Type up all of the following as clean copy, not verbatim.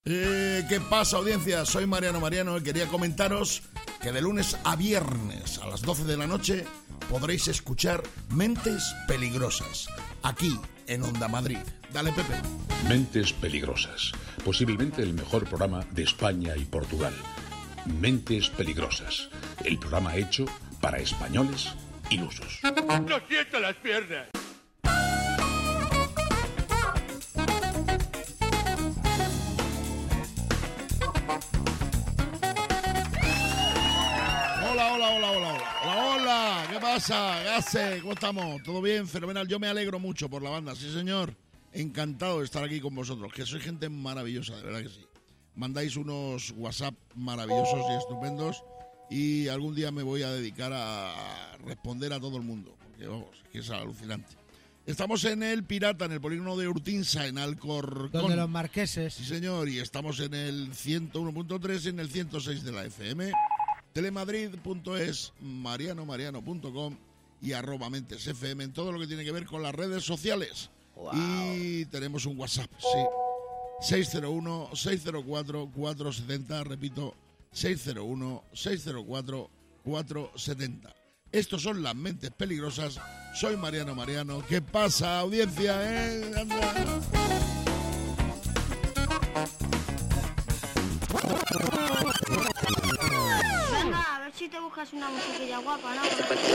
¿Qué pasa, audiencia? Soy Mariano y quería comentaros que de lunes a viernes a las 12 de la noche podréis escuchar Mentes Peligrosas, aquí en Onda Madrid. Dale, Pepe. Mentes Peligrosas, posiblemente el mejor programa de España y Portugal. Mentes Peligrosas, el programa hecho para españoles ilusos. ¡No siento las piernas! Hola, ¿qué pasa? Gase, ¿cómo estamos? ¿Todo bien? Fenomenal. Yo me alegro mucho por la banda, sí señor. Encantado de estar aquí con vosotros, que sois gente maravillosa, de verdad que sí. Mandáis unos WhatsApp maravillosos y estupendos y algún día me voy a dedicar a responder a todo el mundo, porque vamos, que es alucinante. Estamos en el Pirata, en el polígono de Urtinsa, en Alcorcón. Donde los marqueses. Sí señor, y estamos en el 101.3 y en el 106 de la FM. Telemadrid.es, mariano.com y @mentesfm en todo lo que tiene que ver con las redes sociales. Wow. Y tenemos un WhatsApp, sí. 601-604-470, repito, 601-604-470. Estos son las Mentes Peligrosas. Soy Mariano. ¿Qué pasa, audiencia? Anda. Venga, a ver si te buscas una musiquilla guapa, ¿no?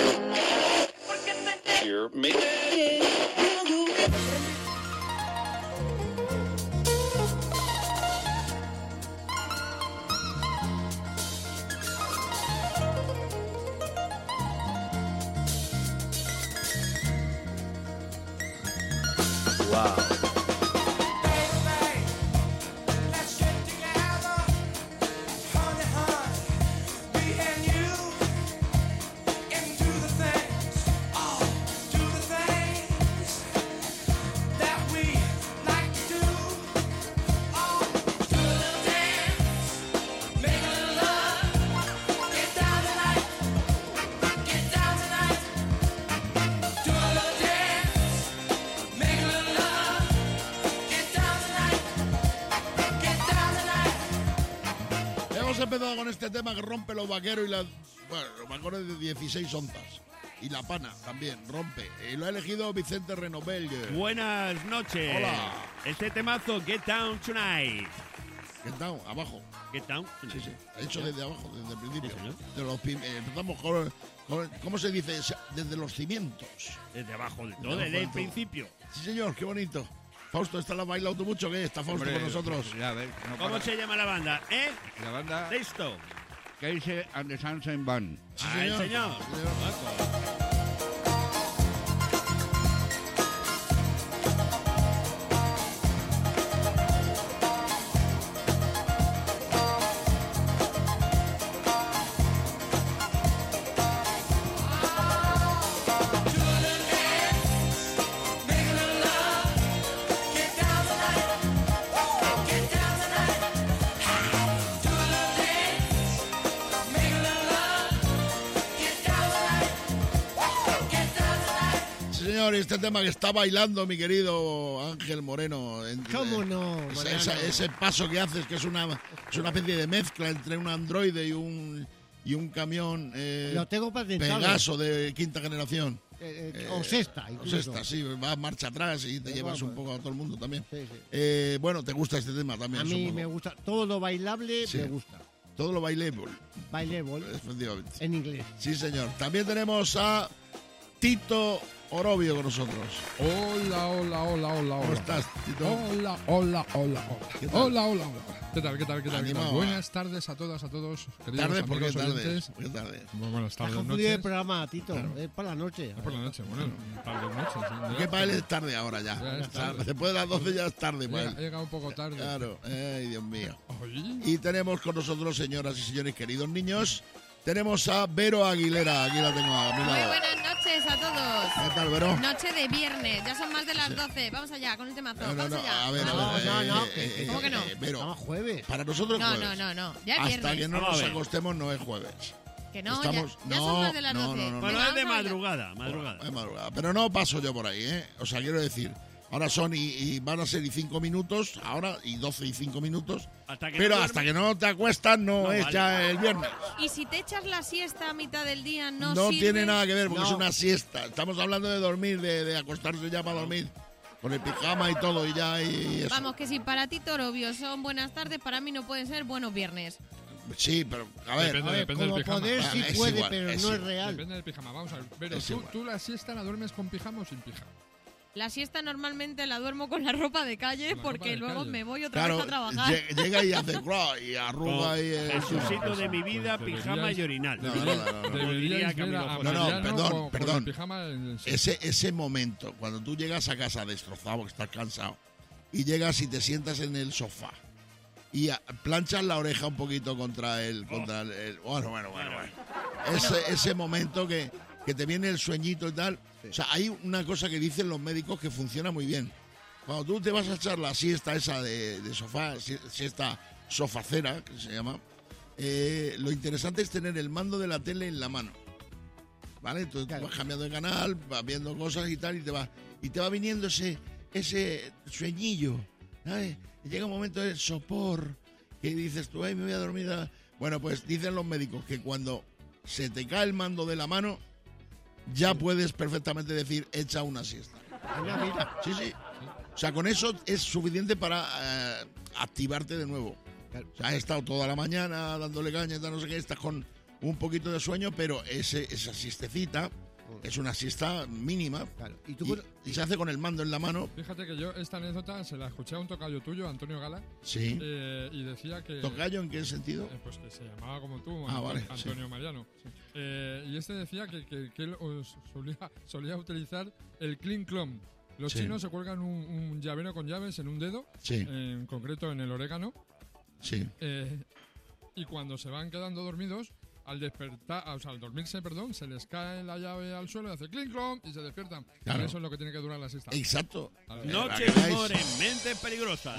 Wow. Hemos empezado con este tema que rompe los vaqueros y los vaqueros de 16 onzas. Y la pana también rompe. Y lo ha elegido Vicente Renovell. Buenas noches. Hola. Este temazo, Get Down Tonight. Get down, abajo. Get Down. Sí. He hecho desde abajo, desde el principio. Sí, señor. Empezamos con, ¿cómo se dice? Desde los cimientos. Desde abajo del todo, desde el principio. Sí, señor, qué bonito. Fausto, ¿esta la has bailado tú mucho? ¿Qué? ¿Está Fausto con nosotros? Ya, a ver, no ¿Cómo para. se llama la banda? La banda Listo. Casey and the Sunshine Band. Sí, Ay, señor. Señor, y este tema que está bailando mi querido Ángel Moreno. ¿Cómo no, Mariano? Ese paso que haces, que es una especie de mezcla entre un androide y un camión Lo tengo patentado. Pegaso de quinta generación. O sexta, incluso. O sexta, sí, vas marcha atrás y te llevas un poco a todo el mundo también. Sí. Bueno, ¿te gusta este tema también? A mí supongo? me gusta. Todo lo bailable Sí. me gusta. Todo lo bailable. Bailable Efectivamente. en inglés. Sí, señor. También tenemos a Tito Orobio con nosotros. Hola. ¿Cómo estás, Tito? Hola. ¿Qué tal? Hola. ¿Qué tal? Animado, Buenas tardes a todos, queridos Tarde, ¿por qué amigos tarde? oyentes. ¿Por qué tarde? Muy buenas Has tardes, confundido el noches. programa, Tito. Claro. Es por la noche. Es por la noche, bueno, tardes, noches. ¿sí? ¿Qué para él es tarde ahora ya? Ya es tarde. Después de las 12 ya es tarde para He él. llegado un poco tarde. Claro, ay, Dios mío. Oye. Y tenemos con nosotros, señoras y señores, queridos niños, tenemos a Vero Aguilera. Aquí la tengo a mi Muy lado. buenas noches a todos. ¿Qué tal, Vero? Noche de viernes, ya son más de las 12. Vamos allá con el temazo. No, Vamos allá. a ver, No, no, ¿Cómo que no? Vero, Estamos jueves. para nosotros No, jueves. no. Ya es Hasta viernes. que no Vamos a nos ver. acostemos no es jueves. Que no, Estamos- ya son no, más de las 12. no. Bueno, Venga, es de vamos a bailar. madrugada. Es madrugada. Pero no paso yo por ahí, ¿eh? O sea, quiero decir Ahora son y van a ser y 5 minutos, ahora y 12 y 5 minutos. Hasta que Pero no hasta duerme. que no te acuestas no, No es vale. ya el viernes. Y si te echas la siesta a mitad del día, no No sirve. tiene nada que ver porque No. es una siesta. Estamos hablando de dormir, de acostarse ya para dormir. Con el pijama y todo y ya y eso. Vamos, que si para ti, Torobio, son buenas tardes, para mí no pueden ser buenos viernes. Sí, pero a ver. Depende. A ver, del como pijama. poder sí Es puede, igual, pero es no es igual. real. Depende del pijama. Vamos a ver. Pero Es igual. ¿tú la siesta la duermes con pijama o sin pijama? La siesta normalmente la duermo con la ropa de calle Con la ropa porque de luego calle. me voy otra Claro, vez a trabajar. llega y hace crack y arruga y El susito de mi vida, Pues pijama y orinal. No, no. Como diría Deberíais ver Camilo a José. No, no, Mariano perdón, con perdón. el pijama en ese momento, cuando tú llegas a casa destrozado, que estás cansado, y llegas y te sientas en el sofá y planchas la oreja un poquito contra el bueno. Ese momento que te viene el sueñito y tal. O sea, hay una cosa que dicen los médicos que funciona muy bien. Cuando tú te vas a echar la siesta esa de sofá, siesta sofacera, que se llama, lo interesante es tener el mando de la tele en la mano. ¿Vale? Entonces tú vas cambiando de canal, vas viendo cosas y tal, y te va viniendo ese sueñillo, ¿sabes? Y llega un momento del sopor que dices tú, ay, me voy a dormir. Bueno, pues dicen los médicos que cuando se te cae el mando de la mano, ya puedes perfectamente decir, echa una siesta. Anda, mira. Sí, sí. O sea, con eso es suficiente para activarte de nuevo. O sea, has estado toda la mañana dándole caña, no sé qué, estás con un poquito de sueño, pero esa siestecita es una siesta mínima. Claro. ¿Y Y se hace con el mando en la mano. Fíjate que yo esta anécdota se la escuché a un tocayo tuyo, Antonio Gala, Sí. y decía que... ¿Tocayo en qué sentido? Pues que se llamaba como tú, Vale, Antonio sí. Mariano. Y este decía que él solía utilizar el clean clon. Los Sí. chinos se cuelgan un llavero con llaves en un dedo, Sí, en concreto en el orégano, sí. y cuando se van quedando dormidos, al despertar, o sea, al dormirse, perdón, se les cae la llave al suelo y hace clink clon y se despiertan. Claro. Eso es lo que tiene que durar la siesta. Exacto. Noche Para que de humor veáis. en Mentes Peligrosas.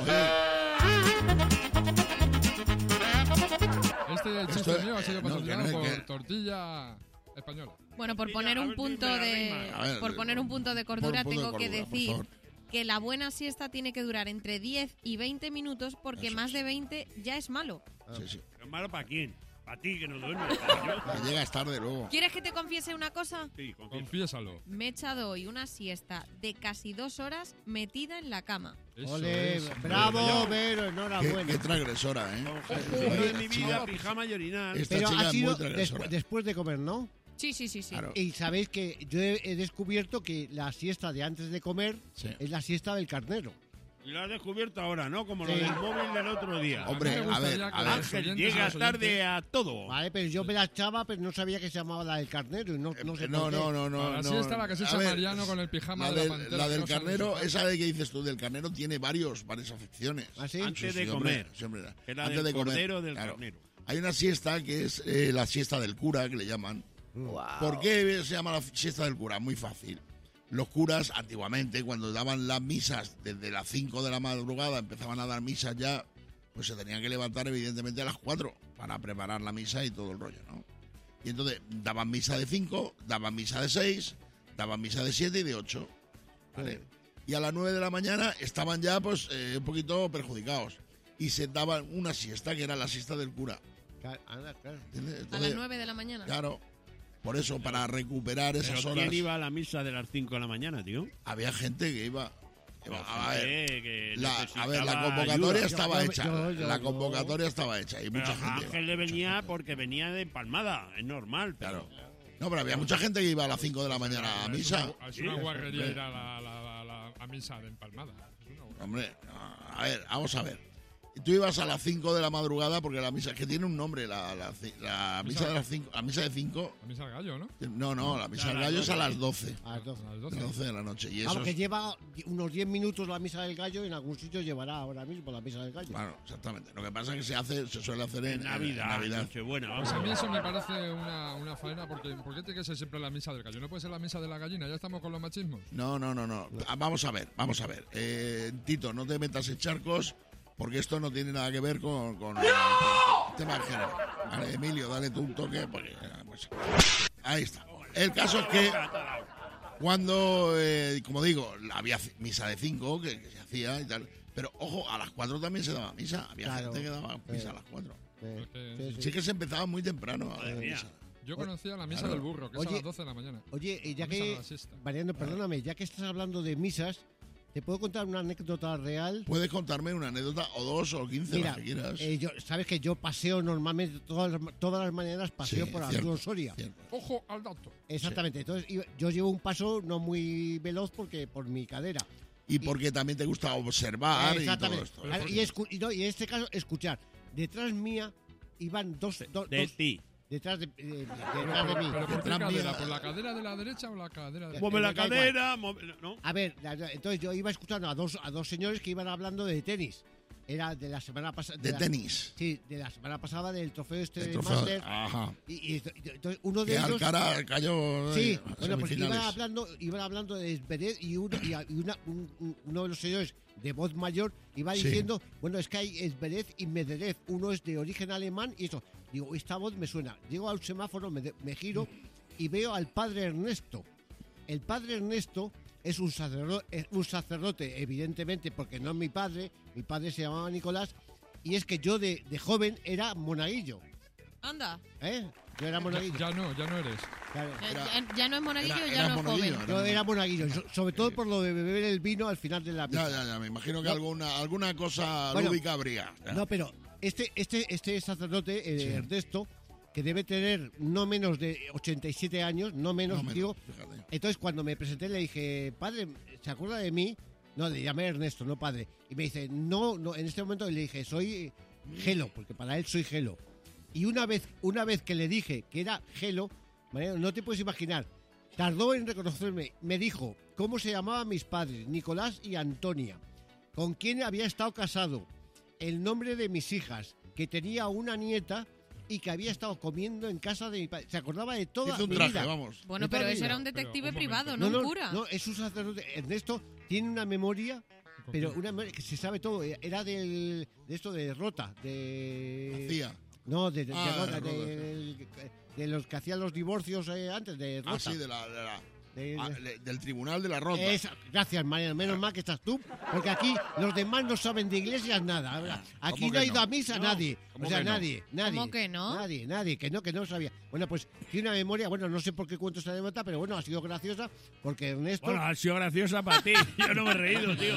Este chiste Esto- mío ha sido no, patrocinado que no, por que- tortilla española. Bueno, por Mira, poner a un ver, punto dime la de rima. A ver, por poner un punto de cordura pon un punto tengo de que cordura, por decir favor. que la buena siesta tiene que durar entre 10 y 20 minutos porque Eso más es. de 20 ya es malo. Sí, sí. ¿Pero malo para quién? Para ti, que no duermes. Para yo. Que llegas tarde luego. ¿Quieres que te confiese una cosa? Sí, confío. Confiésalo. Me he echado hoy una siesta de casi 2 horas metida en la cama. Eso Ole, es. bravo, Vero, Qué enhorabuena. transgresora, ¿eh? Uno de mi vida, Chica, pijama y orinal. esta Pero chica ha es sido muy transgresora. después de comer, ¿no? Sí, sí, sí, sí. Claro. Y sabéis que yo he descubierto que la siesta de antes de comer Sí. es la siesta del carnero. Y lo has descubierto ahora, ¿no? Como lo Sí. del móvil del otro día. Hombre, A mí me a ver, gustaría que a ver. los Ángel oyentes y llega los tarde oyentes- a todo. Vale, pero yo me la echaba, pero no sabía que se llamaba la del carnero y no sé No, por qué. no. Así está la que se A echa ver, Mariano con el pijama La, de la del- pantera. la del rosa en el carnero, sofá. esa de que dices tú, del carnero tiene varias afecciones. ¿Ah, sí? Antes de hombre, comer. sí, hombre. Era Antes del de comer, cordero del claro. carnero. Hay una siesta que es la siesta del cura, que le llaman. ¿Por qué se llama la siesta del cura? Muy fácil. Los curas, antiguamente, cuando daban las misas desde las 5 de la madrugada, empezaban a dar misas ya, pues se tenían que levantar evidentemente a las 4 para preparar la misa y todo el rollo, ¿no? Y entonces daban misa de 5, daban misa de 6, daban misa de 7 y de 8. ¿Vale? Y a las 9 de la mañana estaban ya pues un poquito perjudicados. Y se daban una siesta, que era la siesta del cura. Claro. ¿Entiendes? A las Entonces, 9 de la mañana. claro, por eso, para recuperar esas ¿Pero horas, quién iba a la misa de las 5 de la mañana, tío? había gente que iba... A ver, Que la necesitaba convocatoria ayuda. estaba Yo- hecha. yo- La convocatoria estaba hecha y Pero mucha gente Ángel iba. le venía porque venía de Empalmada, es normal. Pero Claro. No, pero había mucha gente que iba a las 5 de la mañana a misa. Es una guarrería ir a misa de empalmada. Es una guarrería. Hombre, a ver, vamos a ver. Tú ibas a las 5 de la madrugada porque la misa, que tiene un nombre, la misa de las 5, la misa de 5. La misa del gallo, ¿no? No, la misa del gallo es a las 12. A las 12. A las A 12. las 12 de la noche. Y eso Vamos, que es, lleva unos 10 minutos la misa del gallo y en algún sitio llevará ahora mismo la misa del gallo. bueno, exactamente. Lo que pasa es que se suele hacer en Navidad, Navidad. Nochebuena, Pues vamos. a mí eso me parece una faena porque ¿por qué tiene que ser siempre la misa del gallo? ¿No puede ser la misa de la gallina? Ya estamos con los machismos. No. Vamos a ver. Tito, no te metas en charcos porque esto no tiene nada que ver con el tema de género. Vale, Emilio, dale tú un toque porque... pues, ahí está. El caso es que cuando, como digo, había misa de 5 que se hacía y tal. Pero, ojo, a las 4 también se daba misa. Había Claro. gente que daba misa a las 4. Sí, Sí que se empezaba muy temprano a dar mía. misa. Yo conocía la misa Claro. del burro, que es Oye, a las 12 de la mañana. Oye, y ya La misa de que, la siesta. Mariano, perdóname, ya que estás hablando de misas, ¿te puedo contar una anécdota real? Puedes contarme una anécdota o 2 o 15, Mira, las que quieras. sabes que yo paseo normalmente todas las mañanas paseo Sí, por cierto, Arturo Soria. cierto. Ojo al dato. Exactamente. Entonces yo llevo un paso no muy veloz porque por mi cadera. Y porque también te gusta observar y todo Exactamente. esto. Pero ¿por Y, y en este caso, escuchar. Detrás mía iban dos De ti. detrás de mí. Pero ¿por qué Detrás cadera? mía. ¿Por la cadera de la derecha o la cadera de la Mueve la da igual. cadera, ¿no? A ver, entonces yo iba escuchando a dos señores que iban hablando de tenis. Era de la semana pasada. De tenis. Sí, de la semana pasada del trofeo El de trofeo. Master. Ajá. Y entonces uno de Que ellos. Alcaraz cayó Sí, en bueno, pues semifinales. iban hablando de Zverev y uno de los señores de voz mayor iba Sí. diciendo, bueno, es que hay Zverev y Medvedev, uno es de origen alemán y eso. Digo, esta voz me suena. Llego al semáforo, me giro y veo al padre Ernesto. El padre Ernesto es un sacerdote, evidentemente, porque no es mi padre se llamaba Nicolás, y es que yo de joven era monaguillo, Anda. ¿eh? Yo era monaguillo. Ya no eres. Claro. Ya no es monaguillo, era ya no es monaguillo, joven. Yo era monaguillo, sobre todo por lo de beber el vino al final de la misa. Ya, me imagino que No. alguna cosa Bueno, lúdica habría. Ya. No, pero este sacerdote, Ernesto, que debe tener no menos de 87 años, no menos, digo. fíjate. Entonces, cuando me presenté, le dije, padre, ¿se acuerda de mí? No, le llamé Ernesto, no padre. Y me dice, no, en este momento le dije, soy Gelo, porque para él soy Gelo. Y una vez que le dije que era Gelo, Mariano, no te puedes imaginar, tardó en reconocerme. Me dijo cómo se llamaban mis padres, Nicolás y Antonia, con quién había estado casado, el nombre de mis hijas, que tenía una nieta y que había estado comiendo en casa de mi padre. Se acordaba de toda Hizo un mi traje, vida. vamos. Bueno, De toda pero mi eso vida. era un detective Pero, un privado, momento. no un cura. No, es un sacerdote. Ernesto tiene una memoria, pero una memoria que se sabe todo. Era de esto de Rota, de... Hacía. No, de Rota, de los que hacían los divorcios antes, de Rota. Ah, sí, del tribunal de la Rota. Gracias, Mariano. Menos mal que estás tú, porque aquí los demás no saben de iglesias nada. Aquí ¿Cómo no ha que ido no? a misa nadie. ¿cómo O sea, que no? nadie. ¿Cómo que no? Nadie, que no sabía. Bueno, pues tiene una memoria, bueno, no sé por qué cuento esta anécdota, pero bueno, ha sido graciosa, porque Ernesto... Bueno, ha sido graciosa para ti. Yo no me he reído, tío.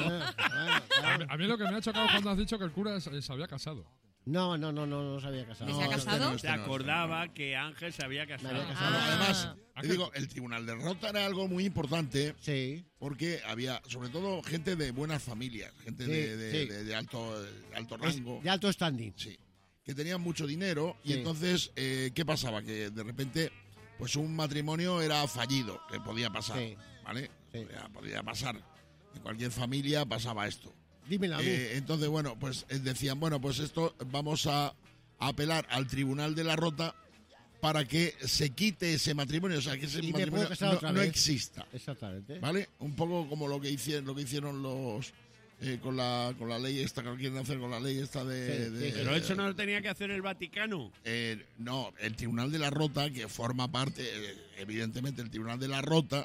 A mí lo que me ha chocado cuando has dicho que el cura se había casado. No se había casado. ¿Que se ha casado? Se acordaba que Ángel se había casado. Me había casado. Ah. Además, te digo, el tribunal de Rota era algo muy importante Sí. porque había, sobre todo, gente de buenas familias, gente Sí, de alto rango. De alto standing. Sí, que tenían mucho dinero y Sí. entonces, ¿qué pasaba? Que de repente, pues un matrimonio era fallido, que podía pasar, Sí. ¿vale? Sí. Podía pasar. En cualquier familia pasaba esto. Dímelo a mí. Entonces, bueno, pues decían, bueno, pues esto vamos a apelar al tribunal de la Rota para que se quite ese matrimonio, o sea, que ese Y me matrimonio puedo casar otra no vez. exista, Exactamente. ¿vale? Un poco como lo que hicieron los con la ley esta, que lo quieren hacer con la ley esta de Pero eso no lo tenía que hacer el Vaticano. no, el Tribunal de la Rota, que forma parte, evidentemente, el Tribunal de la Rota,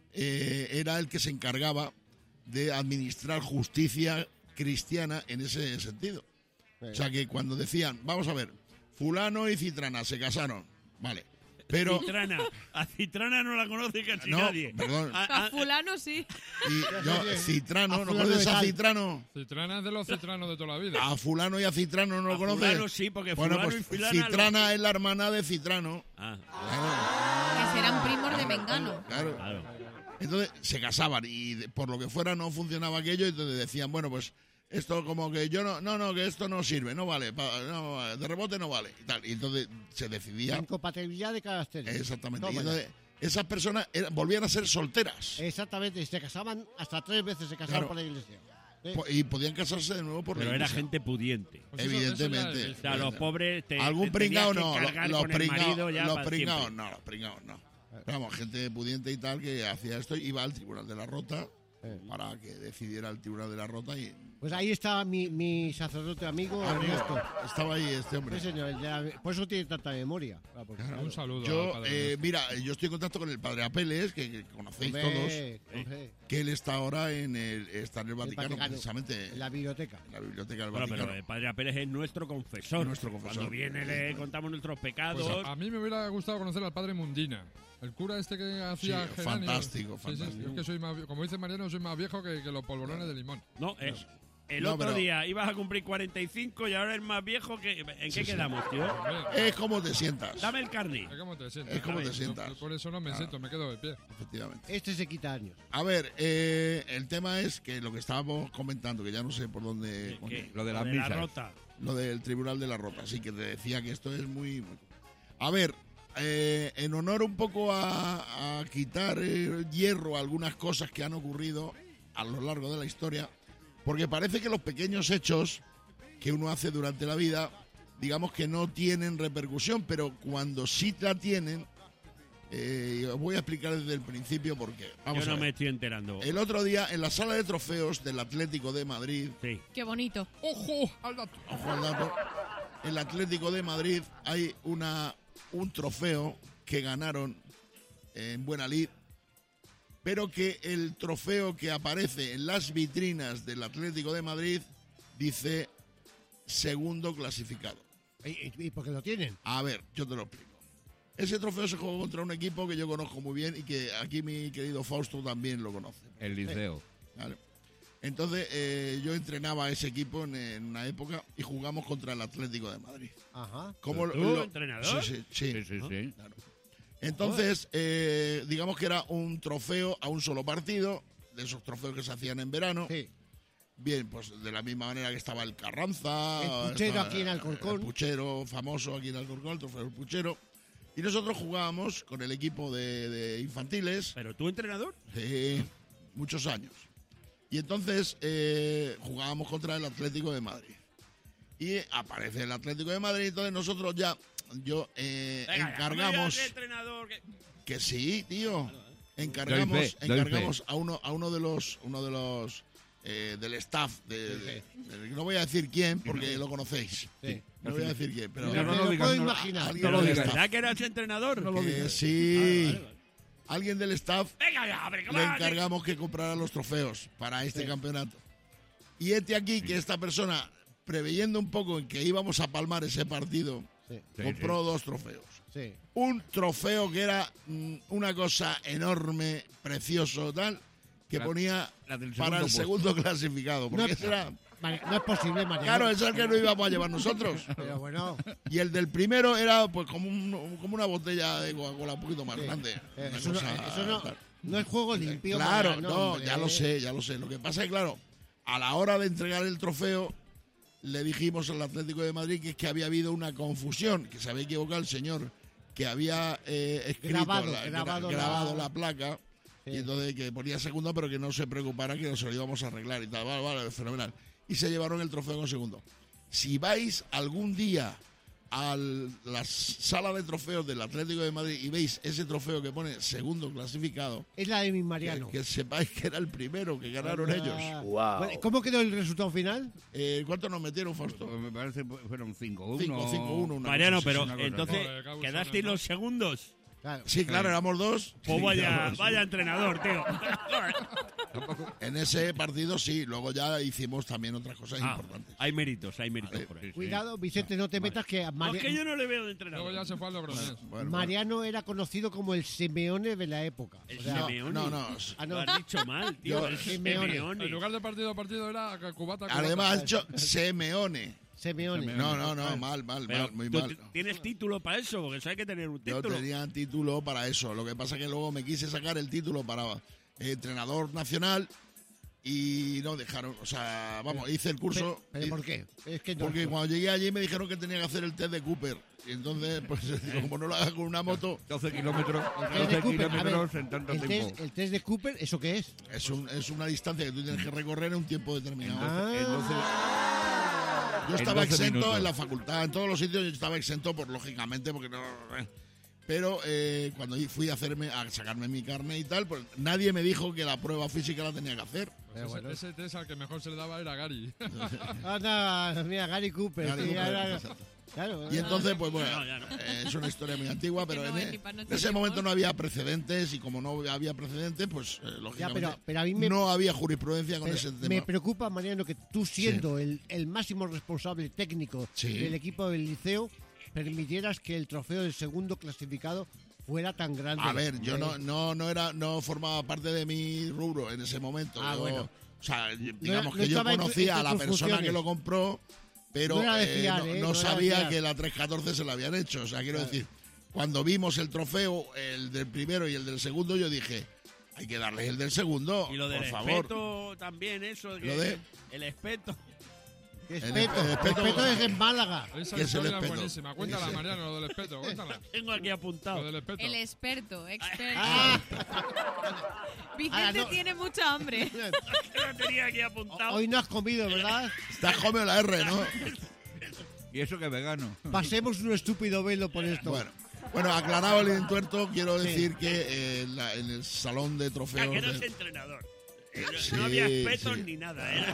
era el que se encargaba de administrar justicia cristiana en ese sentido. O sea, que cuando decían, vamos a ver, fulano y Citrana se casaron, vale, pero... Citrana. A Citrana no la conoce casi No, nadie. perdón. A fulano sí. Citrano, A ¿no fulano conoces de a tal. Citrano? Citrana es de los citranos de toda la vida. A fulano y a Citrano no lo A conoces. fulano sí, porque bueno, fulano pues y fulana Citrana es la hermana de Citrano. Ah, Que serán primos de Mengano. Claro. claro. Entonces se casaban y por lo que fuera no funcionaba aquello, entonces decían, bueno, pues esto como que yo no, que esto no sirve, no vale, de rebote no vale y tal. Y entonces se decidía Incompatibilidad de caracteres. exactamente. Y Tómala. entonces esas personas volvían a ser solteras Exactamente, se casaban hasta 3 veces, se casaban Claro. por la iglesia. Sí. y podían casarse de nuevo por Pero la era iglesia. gente pudiente. Pues eso ya Evidentemente. es O sea, los pobres Algún pringao no, que cargar los con el marido ya para pringados siempre. no, los pringados no. Pero vamos, gente pudiente y tal que hacía esto, iba al Tribunal de la Rota para que decidiera el Tribunal de la Rota y Pues ahí está mi sacerdote amigo Ernesto. Estaba ahí este hombre. Sí, señor, por eso tiene tanta memoria. Claro. Un saludo. Yo, al padre Ernesto. mira, yo estoy en contacto con el padre Apeles, que conocéis Hombre, todos, que él está ahora está en el Vaticano, Vaticano, precisamente en la biblioteca. en la biblioteca del Bueno, Vaticano. pero el Padre Pérez es nuestro confesor. Nuestro confesor. Cuando viene le contamos nuestros pecados. Pues a mí me hubiera gustado conocer al padre Mundina. El cura este que hacía Sí, geranios. fantástico, Sí, fantástico. yo es que soy más, como dice Mariano, soy más viejo que los polvorones de limón. No, el No, otro pero- día ibas a cumplir 45 y ahora eres más viejo que... ¿En qué quedamos, tío? Hombre, Es como te sientas, Dame el carnet. ¿cómo te sientas? Es como te Yo sientas. por eso no me siento, me quedo de pie. efectivamente. Este se quita años. A ver, el tema es que lo que estábamos comentando, que ya no sé por dónde... ¿Qué? Lo de las la misas. rota. Lo del Tribunal de la Rota, así que te decía que esto es muy... A ver, en honor un poco a quitar hierro a algunas cosas que han ocurrido a lo largo de la historia, porque parece que los pequeños hechos que uno hace durante la vida, digamos que no tienen repercusión, pero cuando sí la tienen, os voy a explicar desde el principio por qué. Vamos Yo a no me ver. estoy enterando. El otro día, en la sala de trofeos del Atlético de Madrid, Sí. Qué bonito. ¡Ojo al dato! ojo al dato, el Atlético de Madrid hay un trofeo que ganaron en Buena Lid, pero que el trofeo que aparece en las vitrinas del Atlético de Madrid dice segundo clasificado. ¿Y por qué lo tienen? A ver, yo te lo explico. Ese trofeo se jugó contra un equipo que yo conozco muy bien y que aquí mi querido Fausto también lo conoce. El liceo. ¿Vale? Entonces yo entrenaba a ese equipo en una época y jugamos contra el Atlético de Madrid. Ajá. ¿Cómo ¿Tú, entrenador? Sí, sí, sí. Sí. Claro. Entonces, digamos que era un trofeo a un solo partido, de esos trofeos que se hacían en verano. Sí. Bien, pues de la misma manera que estaba el Carranza. El Puchero aquí en Alcorcón. El Puchero famoso aquí en Alcorcón, el trofeo del Puchero. Y nosotros jugábamos con el equipo de infantiles, ¿Pero tú, entrenador? muchos años. Y entonces jugábamos contra el Atlético de Madrid. Y aparece el Atlético de Madrid, entonces nosotros ya, Venga, encargamos... no me digas, entrenador, Que sí, tío. Doy Encargamos fe. a uno de los del staff no voy a decir quién porque lo conocéis. Sí. No voy a decir quién, pero Me lo digas, puedo no lo- imaginar. alguien no lo del digas. staff. ¿Verdad que eras entrenador? Sí. Alguien del staff Venga ya, hombre, le ¿cómo vas? encargamos que comprara los trofeos para este campeonato. Y aquí que esta persona, preveyendo un poco en que íbamos a palmar ese partido, Sí. compró dos trofeos. Sí. Un trofeo que era una cosa enorme, precioso, tal, que ponía la del para el segundo segundo clasificado. Porque No, ese era, Vale, no es posible, Mariano. claro, ese es el que no íbamos a llevar nosotros. Pero bueno, Y el del primero era pues como una botella de Coca-Cola un poquito más grande. Una eso, cosa, eso no, tal. no es juego limpio. Claro, Mariano, no, hombre. ya lo sé. Lo que pasa es que, claro, a la hora de entregar el trofeo, le dijimos al Atlético de Madrid que es que había habido una confusión, que se había equivocado el señor que había escrito, grabado la placa, Sí. y entonces que ponía segundo, pero que no se preocupara, que nos lo íbamos a arreglar y tal. Vale, fenomenal. Y se llevaron el trofeo con segundo. Si vais algún día a la sala de trofeos del Atlético de Madrid y veis ese trofeo que pone segundo clasificado, Es la de mi Mariano. que sepáis que era el primero que ganaron Anda. ellos. Bueno, ¿cómo quedó el resultado final? ¿Cuántos nos metieron, Fausto? Pues me parece que fueron 5-1. 5-1. una Mariano, cosa así. pero una cosa entonces, Joder, qué abusones, ¿quedasteis ¿no? los segundos? Claro. Sí, claro, éramos dos. Pues vaya entrenador, tío. En ese partido sí, luego ya hicimos también otras cosas Ah, importantes. hay méritos por ahí. Cuidado, Vicente, no te metas que No, es que yo no le veo de entrenador. Luego ya se fue al Logroñés. Bueno, Mariano era conocido como el Simeone de la época. El O sea, Simeone. no. ah, Lo no. has dicho mal, tío. Yo- El Simeone. Simeone. En lugar de partido a partido era cubata. Además, has dicho Simeone. Simeone. No, mal, Pero muy tú mal. tienes título para eso, porque eso hay que tener un Yo título. tenía título para eso. Lo que pasa es que luego me quise sacar el título para entrenador nacional y no dejaron. O sea, vamos, hice el curso. ¿Pero por qué? Es que no. Porque cuando llegué allí me dijeron que tenía que hacer el test de Cooper. Y entonces, pues como no lo hagas con una moto, 12 kilómetros, El test de 12 Cooper, a kilómetros ver, en tanto el tiempo. test, el test de Cooper, ¿eso qué es? es una distancia que tú tienes que recorrer en un tiempo determinado. Yo en estaba 12 exento minutos. en la facultad, en todos los sitios yo estaba exento, lógicamente, porque no. Pero cuando fui a sacarme mi carne y tal, pues nadie me dijo que la prueba física la tenía que hacer. Pues ese test al que mejor se le daba era Gary. Anda, mira, Gary Cooper. Gary sí, Cooper, ahora- exacto. claro, Y entonces, pues bueno, No, ya no. es una historia muy antigua, pero Que en, no, en equipas no ese tenemos. momento no había precedentes y como no había precedentes, pues lógicamente pero a mí me- no había jurisprudencia con ese tema. me preocupa, Mariano, que tú siendo el máximo responsable técnico Sí. del equipo del Liceo, permitieras que el trofeo del segundo clasificado fuera tan grande. A ver, yo no formaba parte de mi rubro en ese momento. Ah, Yo, bueno. O sea, No digamos era- que no yo estaba conocía a entre la tus persona funciones. que lo compró, pero No era de fiar, no no era de sabía fiar. que la 314 se la habían hecho. O sea, quiero decir, cuando vimos el trofeo, el del primero y el del segundo, yo dije, hay que darles el del segundo, Y lo del por favor. espeto también, eso. Que Lo de- El espeto. Espeto, el espeto- espeto es en Málaga. Esa ¿Qué es el historia es espeto? buenísima. Cuéntala, Sí. Mariano, lo del espeto. Cuéntala. Tengo aquí apuntado. Lo del espeto. El experto. Ah, Vicente Ahora no. tiene mucha hambre. Lo tenía aquí apuntado. hoy no has comido, ¿verdad? Está Jomeo la R, ¿no? Y eso que es vegano. Pasemos un estúpido velo por esto. Bueno, aclarado el entuerto, quiero decir que en el salón de Ah, trofeos... que no es de- entrenador. Sí, No había espetos sí. ni nada. Era.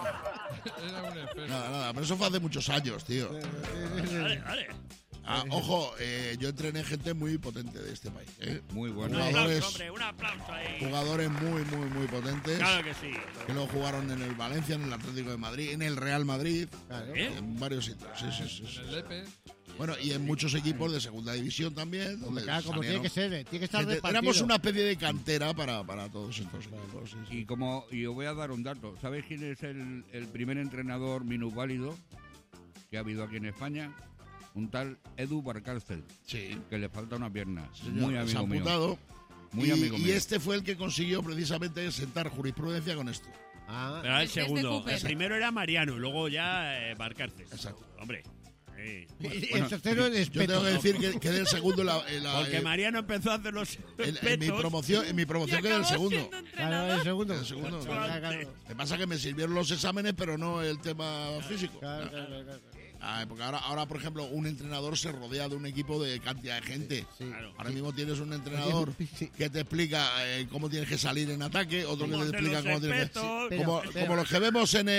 Era un espeto. Nada, pero eso fue hace muchos años, tío. Vale, vale. Ah, ojo, yo entrené gente muy potente de este país. Muy Un bueno. Jugadores- aplauso, hombre, un aplauso ahí. Jugadores muy potentes. Claro que sí. Que luego jugaron en el Valencia, en el Atlético de Madrid, en el Real Madrid. Claro. ¿Eh? En varios sitios. Sí. El Lepe. Bueno, y en muchos equipos de segunda división también. Donde Claro, como salieron tiene que ser, tiene que estar gente- repartido. éramos una especie de cantera para todos estos equipos. Sí. Y os voy a dar un dato. ¿Sabéis quién es el primer entrenador minusválido que ha habido aquí en España? Un tal Edu Barcárcel, Sí. que le falta una pierna. Señor, Muy se ha amigo mío. apuntado. Muy y, amigo y mío. este fue el que consiguió precisamente sentar jurisprudencia con esto. Ah, Pero el El test de segundo. Cooper. El primero era Mariano y luego ya Barcarce. Exacto. Hombre. y el tercero el Yo espeto. tengo que decir que quedé el segundo Porque Mariano empezó a hacer los en mi espetos promoción. En mi promoción y quedé el acabó segundo. siendo Claro, entrenador. el segundo. El segundo. Claro, Me pasa que me sirvieron los exámenes, pero no el tema físico. claro. Porque ahora, por ejemplo, un entrenador se rodea de un equipo de cantidad de gente. Sí. Claro. Ahora mismo tienes un entrenador Sí. que te explica cómo tienes que salir en ataque, otro que Cómo te hacer explica los cómo tienes que... espetos. Pero- Como los que vemos en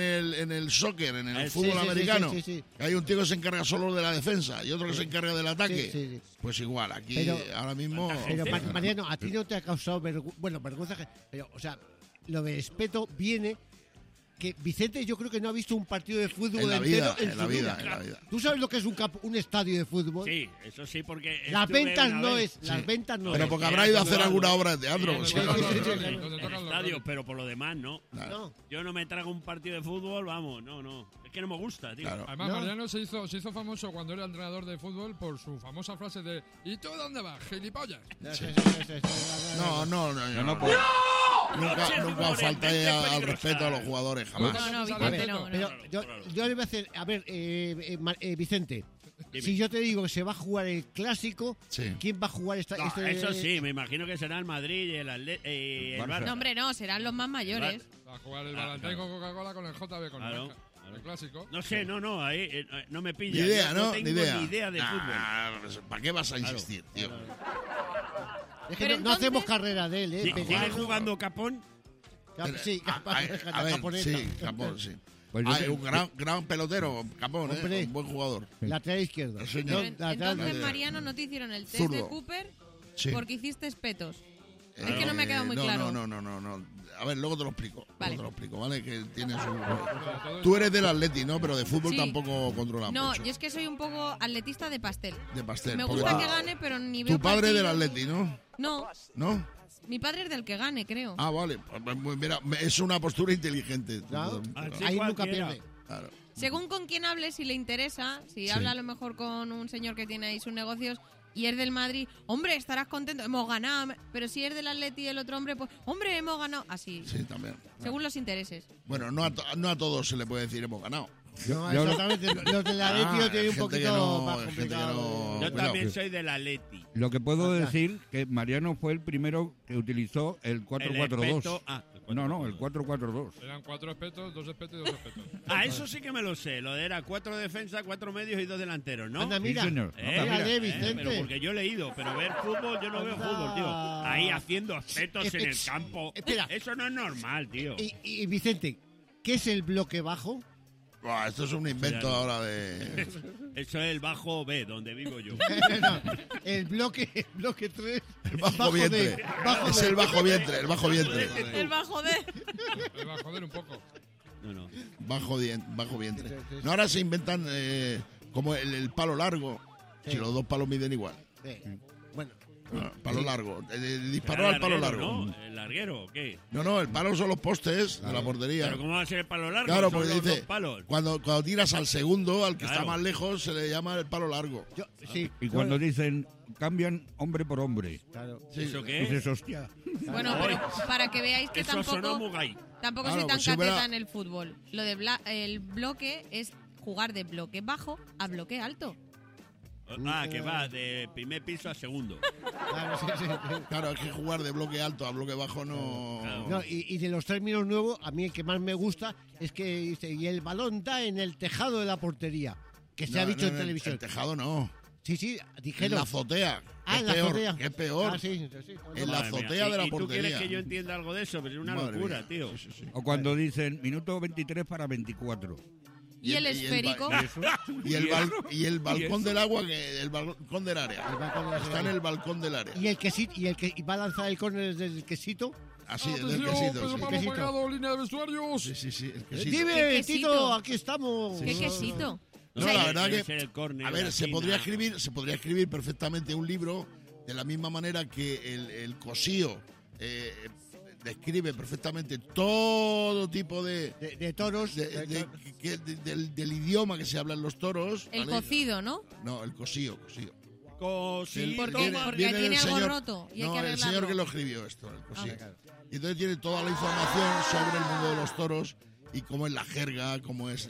el soccer, en el Sí, fútbol sí, sí, americano. sí. Que hay un tío que se encarga solo de la defensa y otro que se encarga del ataque. Sí. Pues igual, aquí Pero- ahora mismo... Pero Mariano, a ti no te ha causado vergüenza, pero, o sea, lo de espeto viene que Vicente yo creo que no ha visto un partido de fútbol En la entero vida, en en su la vida, vida. en la vida. ¿Tú sabes lo que es un estadio de fútbol? Sí, eso sí, porque. Las estuve ventas una no vez es, las ventas no Pero es. porque habrá ido a hacer alguna obra de teatro. Donde sí. tocan los sí, sí, roles, sí. donde en tocan el los estadio, roles. pero por lo demás no. No. Yo no me trago un partido de fútbol, vamos, no. Es que no me gusta, tío. Claro. Además, No. Mariano se hizo famoso cuando era entrenador de fútbol por su famosa frase de ¿y tú dónde vas, gilipollas? No, pues, nunca Sí, nunca fútbol, falte mente al peligrosa. respeto a los jugadores, jamás. No, no, A Vicente, ver, no. Pero no. yo le voy a hacer, a ver, Vicente, Dime. si yo te digo que se va a jugar el clásico, Sí. ¿quién va a jugar No, este? eso sí, me imagino que será el Madrid y el Barça. No, hombre, no, serán los más mayores. Va a jugar el Ah, Valentín claro. con Coca-Cola con el JB con Claro, el Benja. claro. El clásico. No sé, no, ahí no me Ni pilla. idea, Yo ¿no? tengo Ni idea. ni idea de fútbol. ¿Para qué vas a insistir, tío? Es que Pero no hacemos entonces- carrera de él, ¿eh? Sí, Pero- ¿sigue jugando Capón? Sí, A ver, Caponeta. sí, Capón, sí. Pues yo Hay te- un gran pelotero, Capón, Hombre. un buen jugador. Lateral izquierdo. Sí, Pero señor. lateral entonces, derecho. Mariano, no te hicieron el test Zurdo. de Cooper Sí. porque hiciste espetos. Es que no me ha quedado muy no, claro. No. A ver, luego te lo explico. Vale. Luego te lo explico, ¿vale? Que tienes un... Todo Tú eres del Atleti, ¿no? Pero de fútbol Sí. tampoco controlas No, mucho. yo es que soy un poco atletista de pastel. De pastel. Me porque gusta tú- que gane, pero ni veo Tu padre es del partidos. Atleti, ¿no? No, ¿No? mi padre es del que gane, creo. Ah, vale. Pues mira, es una postura inteligente. Claro. Así Ahí nunca cualquiera. pierde. Claro. Según con quién hable, si le interesa, si Sí. habla a lo mejor con un señor que tiene ahí sus negocios y es del Madrid, hombre, estarás contento, hemos ganado. Pero si es del Atleti y el otro hombre, pues, hombre, hemos ganado. Así, Sí, también. según los intereses. Bueno, no a todos se le puede decir hemos ganado. No, yo- exactamente. Los del Atleti lo tienen un gente poquito que no- más gente que complicado. no- Yo cuidado. también soy del Atleti. Lo que puedo Ah, decir que Mariano fue el primero que utilizó el El 4-4-2. espeto. Ah, el No, el 4-4-2. Eran 4 espetos, 2 espetos y 2 espetos. Ah, eso sí que me lo sé. Lo de era 4 defensas, 4 medios y 2 delanteros, ¿no? Anda, mira. Sí, señor. Mírale, Vicente. Pero porque yo he leído, pero ver fútbol, yo no veo Anda. fútbol, tío. Ahí haciendo aspectos en el Espe- campo. espera. Eso no es normal, tío. Y Vicente, ¿qué es el bloque bajo? Buah, esto es un invento Claro. ahora de... Eso es el bajo B, donde vivo yo. No, el bloque 3. El bajo vientre. Es el bajo vientre, el bajo vientre. El bajo de... Me va a joder un poco. No. Bajo vientre. No, ahora se inventan como el palo largo. Sí. Si los dos palos miden igual. Bueno, Palo largo. Disparó al palo largo. ¿No? ¿El larguero o qué? No, el palo son los postes de la portería. ¿Pero cómo va a ser el palo largo? Claro, Son porque los dice, dos palos. cuando tiras al segundo, al que Claro. está más lejos, se le llama el palo largo. sí. Y cuando dicen, cambian hombre por hombre. Claro. Sí. ¿Eso qué? Dices, hostia. Bueno, pero para que veáis que Eso sonó muy tampoco gay. soy Claro, tan pues si cateta hubiera- en el fútbol. Lo de el bloque es jugar de bloque bajo a bloque alto. Ah, que va de primer piso a segundo. Claro, sí. Claro, es que jugar de bloque alto a bloque bajo no... No, y de los términos nuevos, a mí el que más me gusta es que dice, y el balón da en el tejado de la portería, que se ha dicho en televisión. El tejado no. Sí, En dijeron. la azotea. Ah, en es la peor, azotea. que es peor. Ah, sí. En la Madre mía. azotea de la ¿Y tú portería. quieres que yo entienda algo de eso? Pero es una Madre locura, mía. tío. Sí. O cuando dicen, minuto 23 para 24. Y el esférico. Y el balcón del agua, el balcón del área. El balcón del área. Está en el balcón del área. Y el quesito, y el que va a lanzar el córner desde el quesito. Así, del Atención, quesito. Pedro Sí. Pablo quesito. Pagado, línea de vestuarios. Sí, el quesito. Dime, ¿Qué quesito? Tito, aquí estamos. ¿Qué quesito? No, O sea, la verdad Debe que, ser el córner, a ver, la se china. podría escribir perfectamente un libro de la misma manera que el Cosío describe perfectamente todo tipo de toros. del idioma que se habla en los toros. El ¿vale? cocido, ¿no? No, el Cosío. Cosito. ¿Por qué? Toma. Porque Viene tiene el algo señor- roto y hay no, que el arreglarlo. señor que lo escribió esto, el Cosío. claro. Y entonces tiene toda la información sobre el mundo de los toros y cómo es la jerga,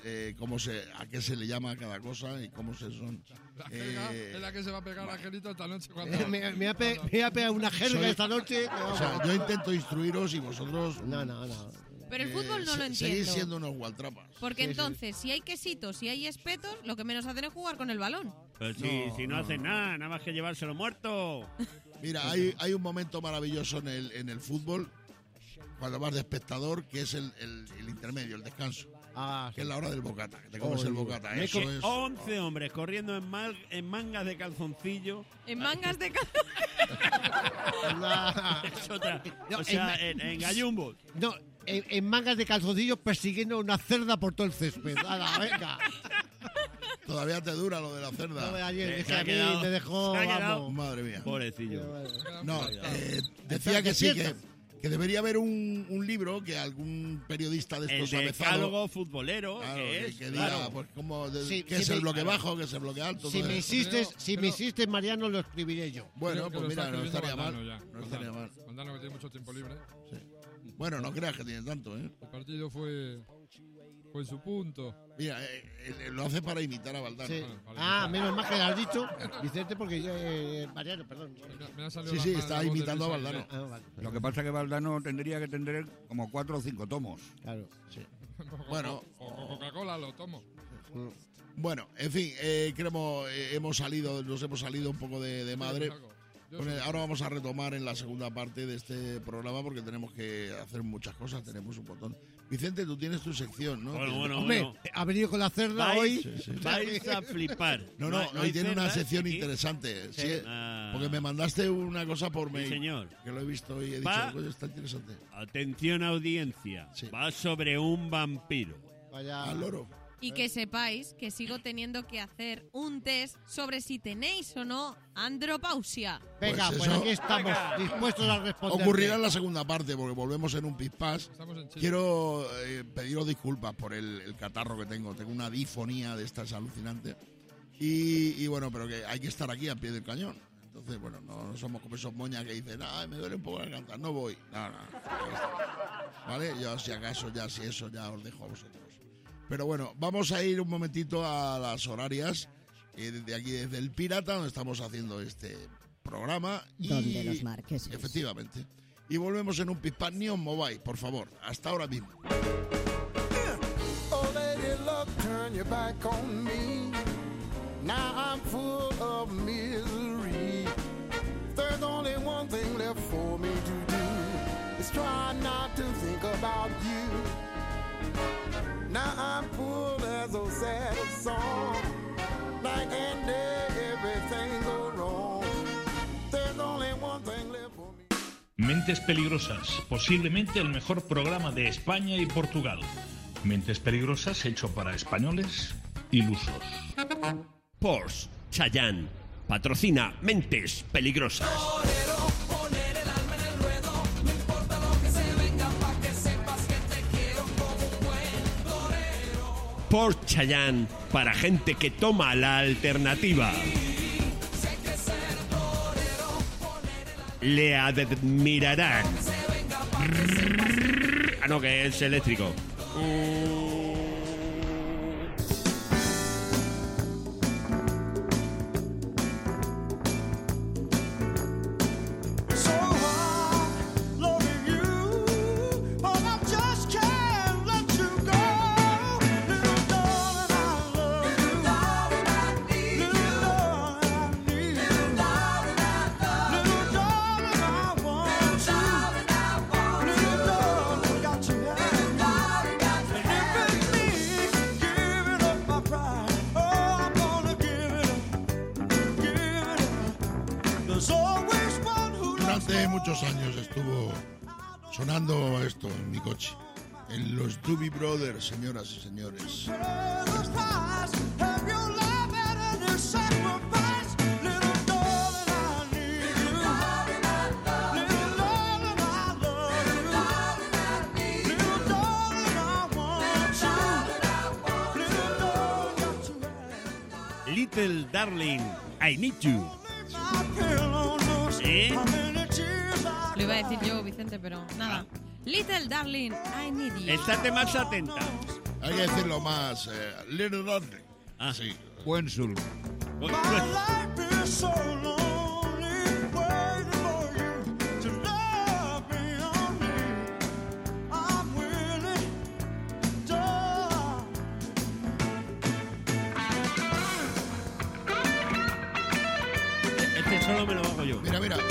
a qué se le llama cada cosa y cómo se son. La jerga es la que se va a pegar a Angelito esta noche cuando... Me voy a pegar una jerga Soy- esta noche. O sea, yo intento instruiros y vosotros No. Pero el fútbol no lo seguís entiendo. siendo unos gualtrapas. Porque entonces, si hay quesitos, si hay espetos, lo que menos hacen es jugar con el balón. Pero si no hacen nada más que llevárselo muerto. Mira, hay un momento maravilloso en el fútbol cuando vas de espectador, que es el intermedio, el descanso, Ah, que es la hora del bocata, que te comes Oye, el bocata. me Eso Que es. 11 hombres corriendo en mangas de calzoncillo. En mangas de Es otra. No, O sea, en gallumbos. No, en mangas de calzoncillos persiguiendo una cerda por todo el césped. ¡Hala, venga! Todavía te dura lo de la No, cerda. ayer Se dije ha a mí, quedado- me dejó, se ha quedado- vamos. Madre mía. Pobrecillo. No, decía que sí, que debería haber un libro que algún periodista de El estos avezado, decálogo futbolero, claro, que es. que diga claro. pues, Sí, qué sí, es el me- bloque bajo, qué es el bloque alto. Si todo me eso. insistes, Mariano, lo escribiré yo. Bueno, Creo que pues lo mira, está no escribiendo estaría mal. Valdano ya. No estaría mal. Valdano, que tiene mucho tiempo libre. Bueno, no creas que tiene tanto, ¿eh? El partido fue en su punto. Mira, lo hace para imitar a Valdano. Sí. vale, Ah, vale. menos mal que lo has dicho, Vicente, porque yo, Mariano, perdón. Me ha salido Sí, la sí, mano está de voz de imitando a Luis Valdano. Aguilera. Ah, vale. Lo que pasa es que Valdano tendría que tener como 4 o 5 tomos. Claro. Bueno. O Coca-Cola lo tomo. Bueno, en fin, nos hemos salido un poco de madre. Yo Bueno, soy- ahora vamos a retomar en la segunda parte de este programa porque tenemos que hacer muchas cosas, tenemos un montón. Vicente, tú tienes tu sección, ¿no? Bueno, Hombre, bueno. ha venido con la cerda Vais, hoy. vais a flipar. No, hay hoy tiene una cerdas sección aquí. interesante. Sí, Ah. porque me mandaste una cosa por Sí, mail. señor. Que lo he visto y he dicho, Va. "Oye, está interesante. Atención, audiencia. Sí. Va sobre un vampiro. Vaya. Al loro. Y que sepáis que sigo teniendo que hacer un test sobre si tenéis o no andropausia. Venga, Pues pues, eso- aquí estamos, dispuestos a responder. Ocurrirá en la segunda parte porque volvemos en un pispás. Estamos en Chile. Quiero pediros disculpas por el catarro que tengo. Tengo una difonía de estas alucinantes. Y bueno, pero que hay que estar aquí al pie del cañón. Entonces, bueno, no somos como esos moñas que dicen, ay, me duele un poco la garganta, no voy. No. ¿Vale? Yo, si acaso, ya, si eso, ya os dejo a vosotros. Pero bueno, vamos a ir un momentito a las horarias. Desde aquí, desde el Pirata, donde estamos haciendo este programa. Donde los marqueses. Efectivamente. y volvemos en un pispán. Ni os mováis, por favor. Hasta ahora mismo. Oh, lady, look, turn your back on me. Now I'm full of misery. There's only one thing left for me to do. Is try not to think about you. Now I'm full as a sad song. Night and day, everything goes wrong. There's only one thing left for me. Mentes Peligrosas, posiblemente el mejor programa de España y Portugal. Mentes Peligrosas hecho para españoles ilusos. Porsche Chayán patrocina Mentes Peligrosas. Porsche Chayán para gente que toma la alternativa. Le admirarán. Ah, no, que es eléctrico. Durante muchos años estuvo sonando esto en mi coche. En los Doobie Brothers, señoras y señores. Little Darling, I Need You. ¿Eh? Lo iba a decir yo, Vicente, pero nada. Little Darling, I Need You. Estate más atenta. Hay que decirlo más. Little Darling. Ah, sí. Buen sur. Este solo me lo hago yo. Mira, mira.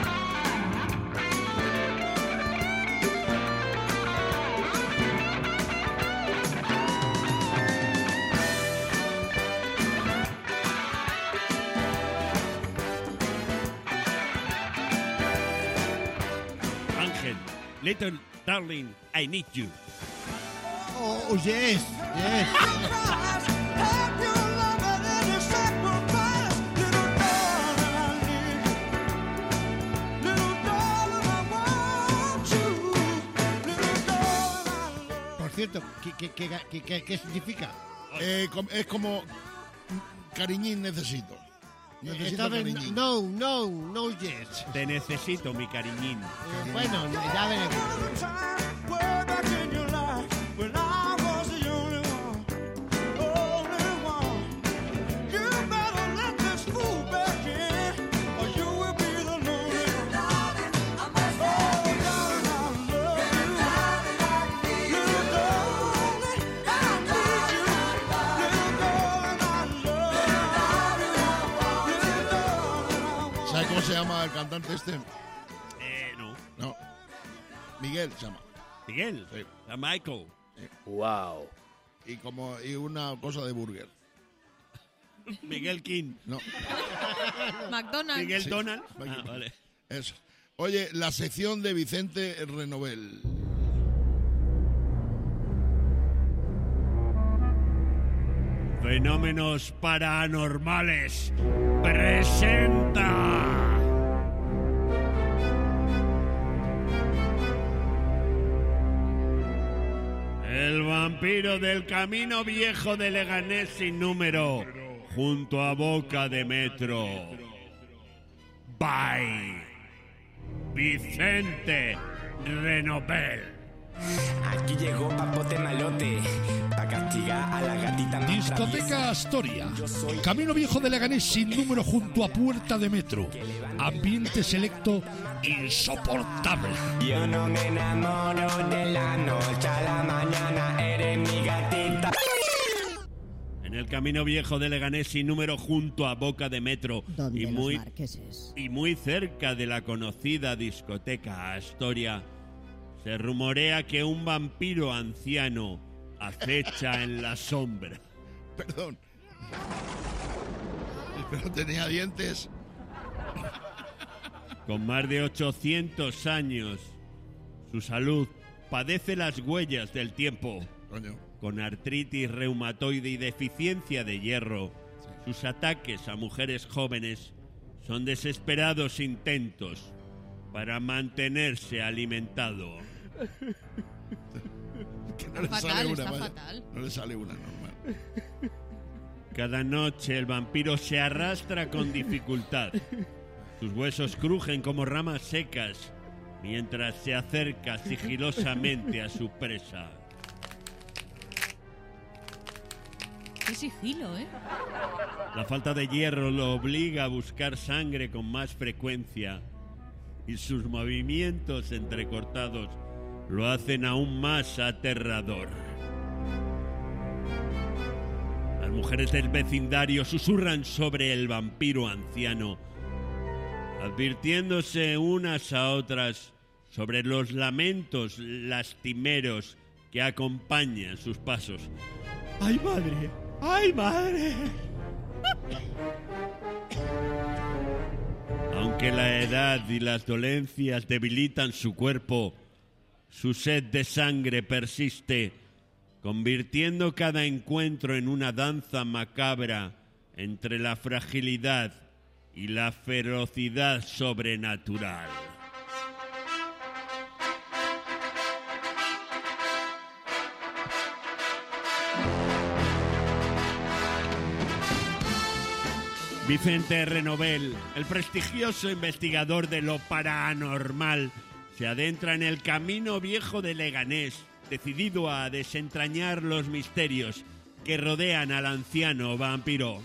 Ángel, Little Darling, I Need You. Oh, yes, yes. Por cierto, ¿qué significa? Es como cariñín necesito. Necesito cariñín. No, yes. Te necesito, mi cariñín. Bueno, ya veremos. ¿Sabes cómo se llama el cantante este? No. No. Miguel se llama. Miguel. Sí. A Michael. Wow. Y una cosa de burger. Miguel King. No. McDonald's. Miguel Sí. Donald. Ah, vale. Eso. Oye, la sección de Vicente Renovel. Fenómenos paranormales. Presenta. El vampiro del camino viejo de Leganés sin número, junto a Boca de Metro. By Vicente Renovel. Aquí llegó Papote Malote, pa' castigar a la gatita más Discoteca Astoria, Camino Viejo de Leganés sin número junto a Puerta de Metro. Ambiente selecto insoportable. Yo no me enamoro de la noche a la mañana, eres mi gatita. En el Camino Viejo de Leganés sin número junto a Boca de Metro y muy cerca de la conocida discoteca Astoria, se rumorea que un vampiro anciano acecha en la sombra. Perdón. Pero tenía dientes. Con más de 800 años, su salud padece las huellas del tiempo. Coño. Con artritis reumatoide y deficiencia de hierro, sus ataques a mujeres jóvenes son desesperados intentos para mantenerse alimentado. Que no le sale una, vaya. No le sale una normal. Cada noche el vampiro se arrastra con dificultad. Sus huesos crujen como ramas secas mientras se acerca sigilosamente a su presa. Qué sigilo, ¿eh? La falta de hierro lo obliga a buscar sangre con más frecuencia y sus movimientos entrecortados lo hacen aún más aterrador. Las mujeres del vecindario susurran sobre el vampiro anciano, advirtiéndose unas a otras sobre los lamentos lastimeros que acompañan sus pasos. ¡Ay, madre! ¡Ay, madre! Aunque la edad y las dolencias debilitan su cuerpo, su sed de sangre persiste, convirtiendo cada encuentro en una danza macabra entre la fragilidad y la ferocidad sobrenatural. Vicente Renovel, el prestigioso investigador de lo paranormal, se adentra en el Camino Viejo de Leganés, decidido a desentrañar los misterios que rodean al anciano vampiro.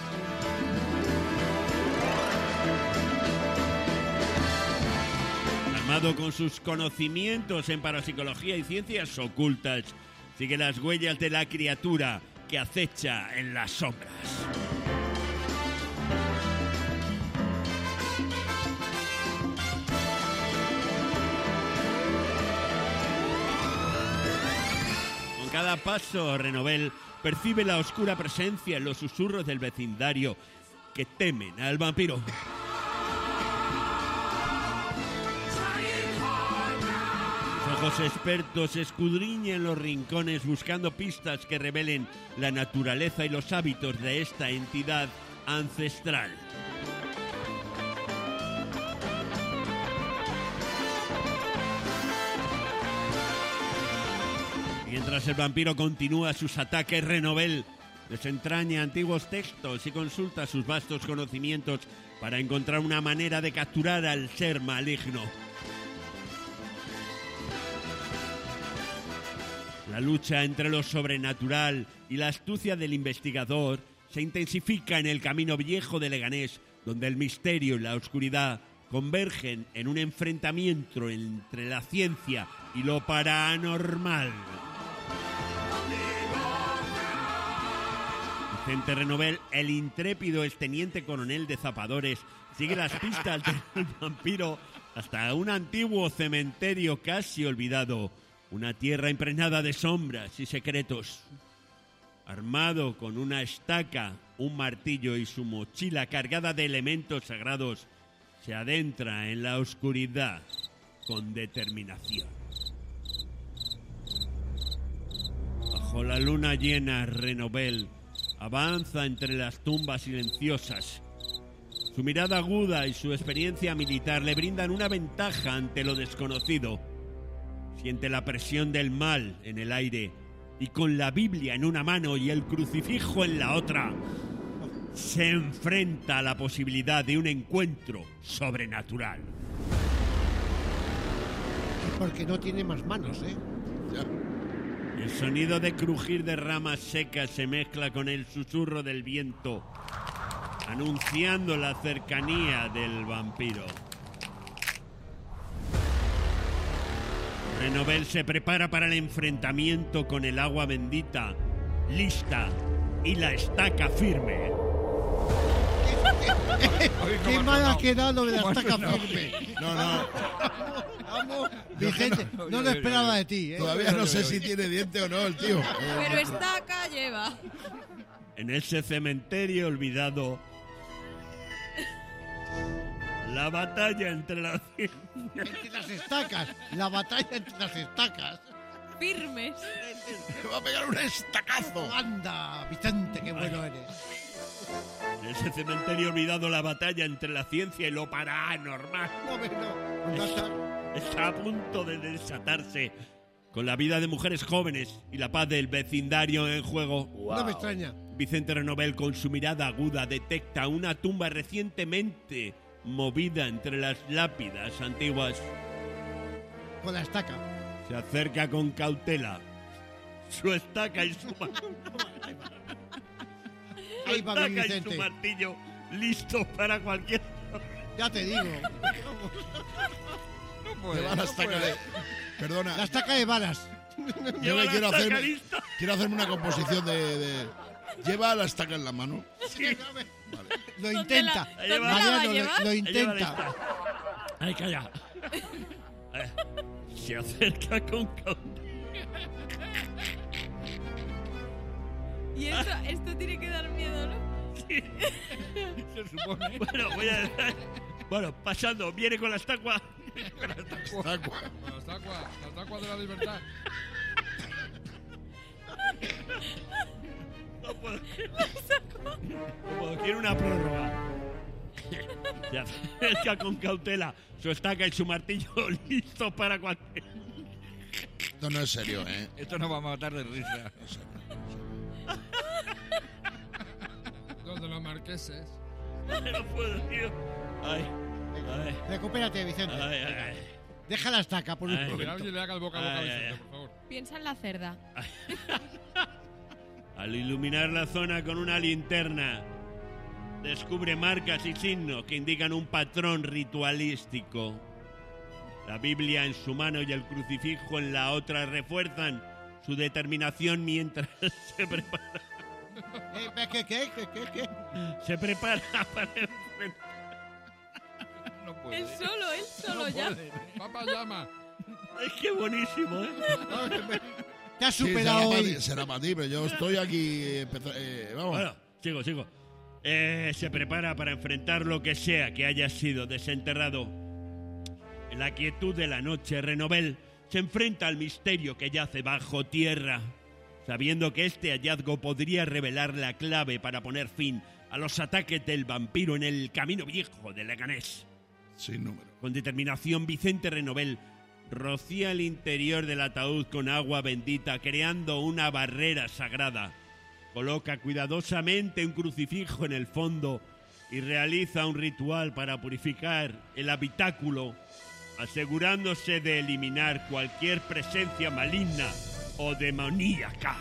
Armado con sus conocimientos en parapsicología y ciencias ocultas, sigue las huellas de la criatura que acecha en las sombras. Cada paso, Renovel percibe la oscura presencia en los susurros del vecindario que temen al vampiro. Los ojos expertos escudriñan los rincones buscando pistas que revelen la naturaleza y los hábitos de esta entidad ancestral. Mientras el vampiro continúa sus ataques, Renovel desentraña antiguos textos y consulta sus vastos conocimientos para encontrar una manera de capturar al ser maligno. La lucha entre lo sobrenatural y la astucia del investigador se intensifica en el Camino Viejo de Leganés, donde el misterio y la oscuridad convergen en un enfrentamiento entre la ciencia y lo paranormal. Vicente Renovel, el intrépido exteniente coronel de Zapadores, sigue las pistas del vampiro hasta un antiguo cementerio casi olvidado, una tierra impregnada de sombras y secretos. Armado con una estaca, un martillo y su mochila cargada de elementos sagrados, se adentra en la oscuridad con determinación. Bajo la luna llena, Renovel avanza entre las tumbas silenciosas. Su mirada aguda y su experiencia militar le brindan una ventaja ante lo desconocido. Siente la presión del mal en el aire y con la Biblia en una mano y el crucifijo en la otra, se enfrenta a la posibilidad de un encuentro sobrenatural. Porque no tiene más manos, ¿eh? El sonido de crujir de ramas secas se mezcla con el susurro del viento, anunciando la cercanía del vampiro. Renovel se prepara para el enfrentamiento con el agua bendita, lista y la estaca firme. Qué mal ha quedado de la estaca firme. No. Vamos, Vicente, no lo esperaba de ti. Todavía no sé si tiene diente o no el tío. Pero estaca lleva. En ese cementerio olvidado, la batalla entre las estacas. La batalla entre las estacas. Firmes. Me va a pegar un estacazo. Anda, Vicente, qué bueno eres. En ese cementerio olvidado, la batalla entre la ciencia y lo paranormal está a punto de desatarse, con la vida de mujeres jóvenes y la paz del vecindario en juego. No me extraña. Vicente Renovel, con su mirada aguda, detecta una tumba recientemente movida entre las lápidas antiguas. Con la estaca. Se acerca con cautela. Su estaca y su Ahí va mi estaca y Vicente. su martillo listos para cualquier... Ya te digo. Lleva la estaca de... Perdona. La estaca de balas. Yo Lleva la quiero estaca hacerme, lista. quiero hacerme una composición de... Lleva la estaca en la mano. Sí. Lo intenta. ¿Dónde la va a Mariano llevar? lo Lleva la intenta. estaca. Ay, calla. Se acerca con cautela. Y esto tiene que dar miedo, ¿no? Sí. Se supone. Bueno, pasando, viene con la estaca. La estatua de la libertad. No puedo. Quiero una prórroga. Se acerca con cautela, su estaca y su martillo listos para cualquier... Esto no es serio, ¿eh? Esto nos va a matar de risa. Donde los marqueses. No puedo, tío. Ay. Recupérate, Vicente. Ay. Deja la estaca por un Que momento. alguien le haga el boca a boca a Ay, Vicente, ay. por favor. Piensa en la cerda. Al iluminar la zona con una linterna, descubre marcas y signos que indican un patrón ritualístico. La Biblia en su mano y el crucifijo en la otra refuerzan su determinación mientras se prepara. ¿Qué? Se prepara para enfrentar. No puede. Él solo ya. Papá llama. Es que buenísimo, ¿eh? Te has Sí, superado hoy. será para ti, pero yo estoy aquí... vamos. Bueno, sigo. Se prepara para enfrentar lo que sea que haya sido desenterrado. En la quietud de la noche, Renovel se enfrenta al misterio que yace bajo tierra, sabiendo que este hallazgo podría revelar la clave para poner fin a los ataques del vampiro en el camino viejo de Leganés. Sin número. Con determinación, Vicente Renovel rocía el interior del ataúd con agua bendita, creando una barrera sagrada. Coloca cuidadosamente un crucifijo en el fondo y realiza un ritual para purificar el habitáculo, asegurándose de eliminar cualquier presencia maligna o demoníaca.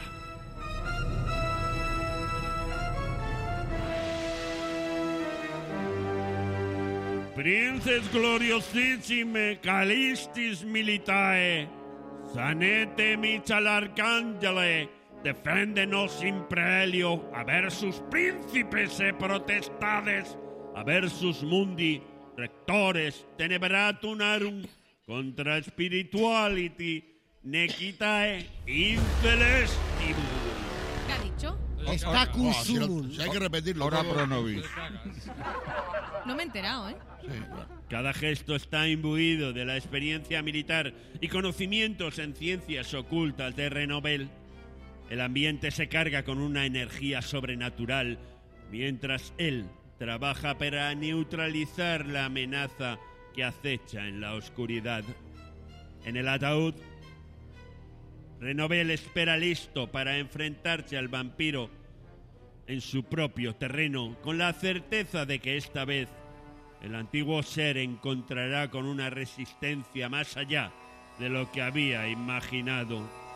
Princes gloriosissime calistis militae, sanete michal arcangele, defendenos imprelio, aversus príncipes e protestades, aversus mundi, rectores, tenebratunarum, contra spirituality, nequitae, incelestibus. ¿Qué ha dicho? Stacus Si sumum. hay que repetirlo. Ora todo. pro nobis. No me he enterado, ¿eh? Sí, claro. Cada gesto está imbuido de la experiencia militar y conocimientos en ciencias ocultas de Renovel. El ambiente se carga con una energía sobrenatural, mientras él trabaja para neutralizar la amenaza que acecha en la oscuridad. En el ataúd, Renovel espera listo para enfrentarse al vampiro en su propio terreno, con la certeza de que esta vez el antiguo ser encontrará con una resistencia más allá de lo que había imaginado.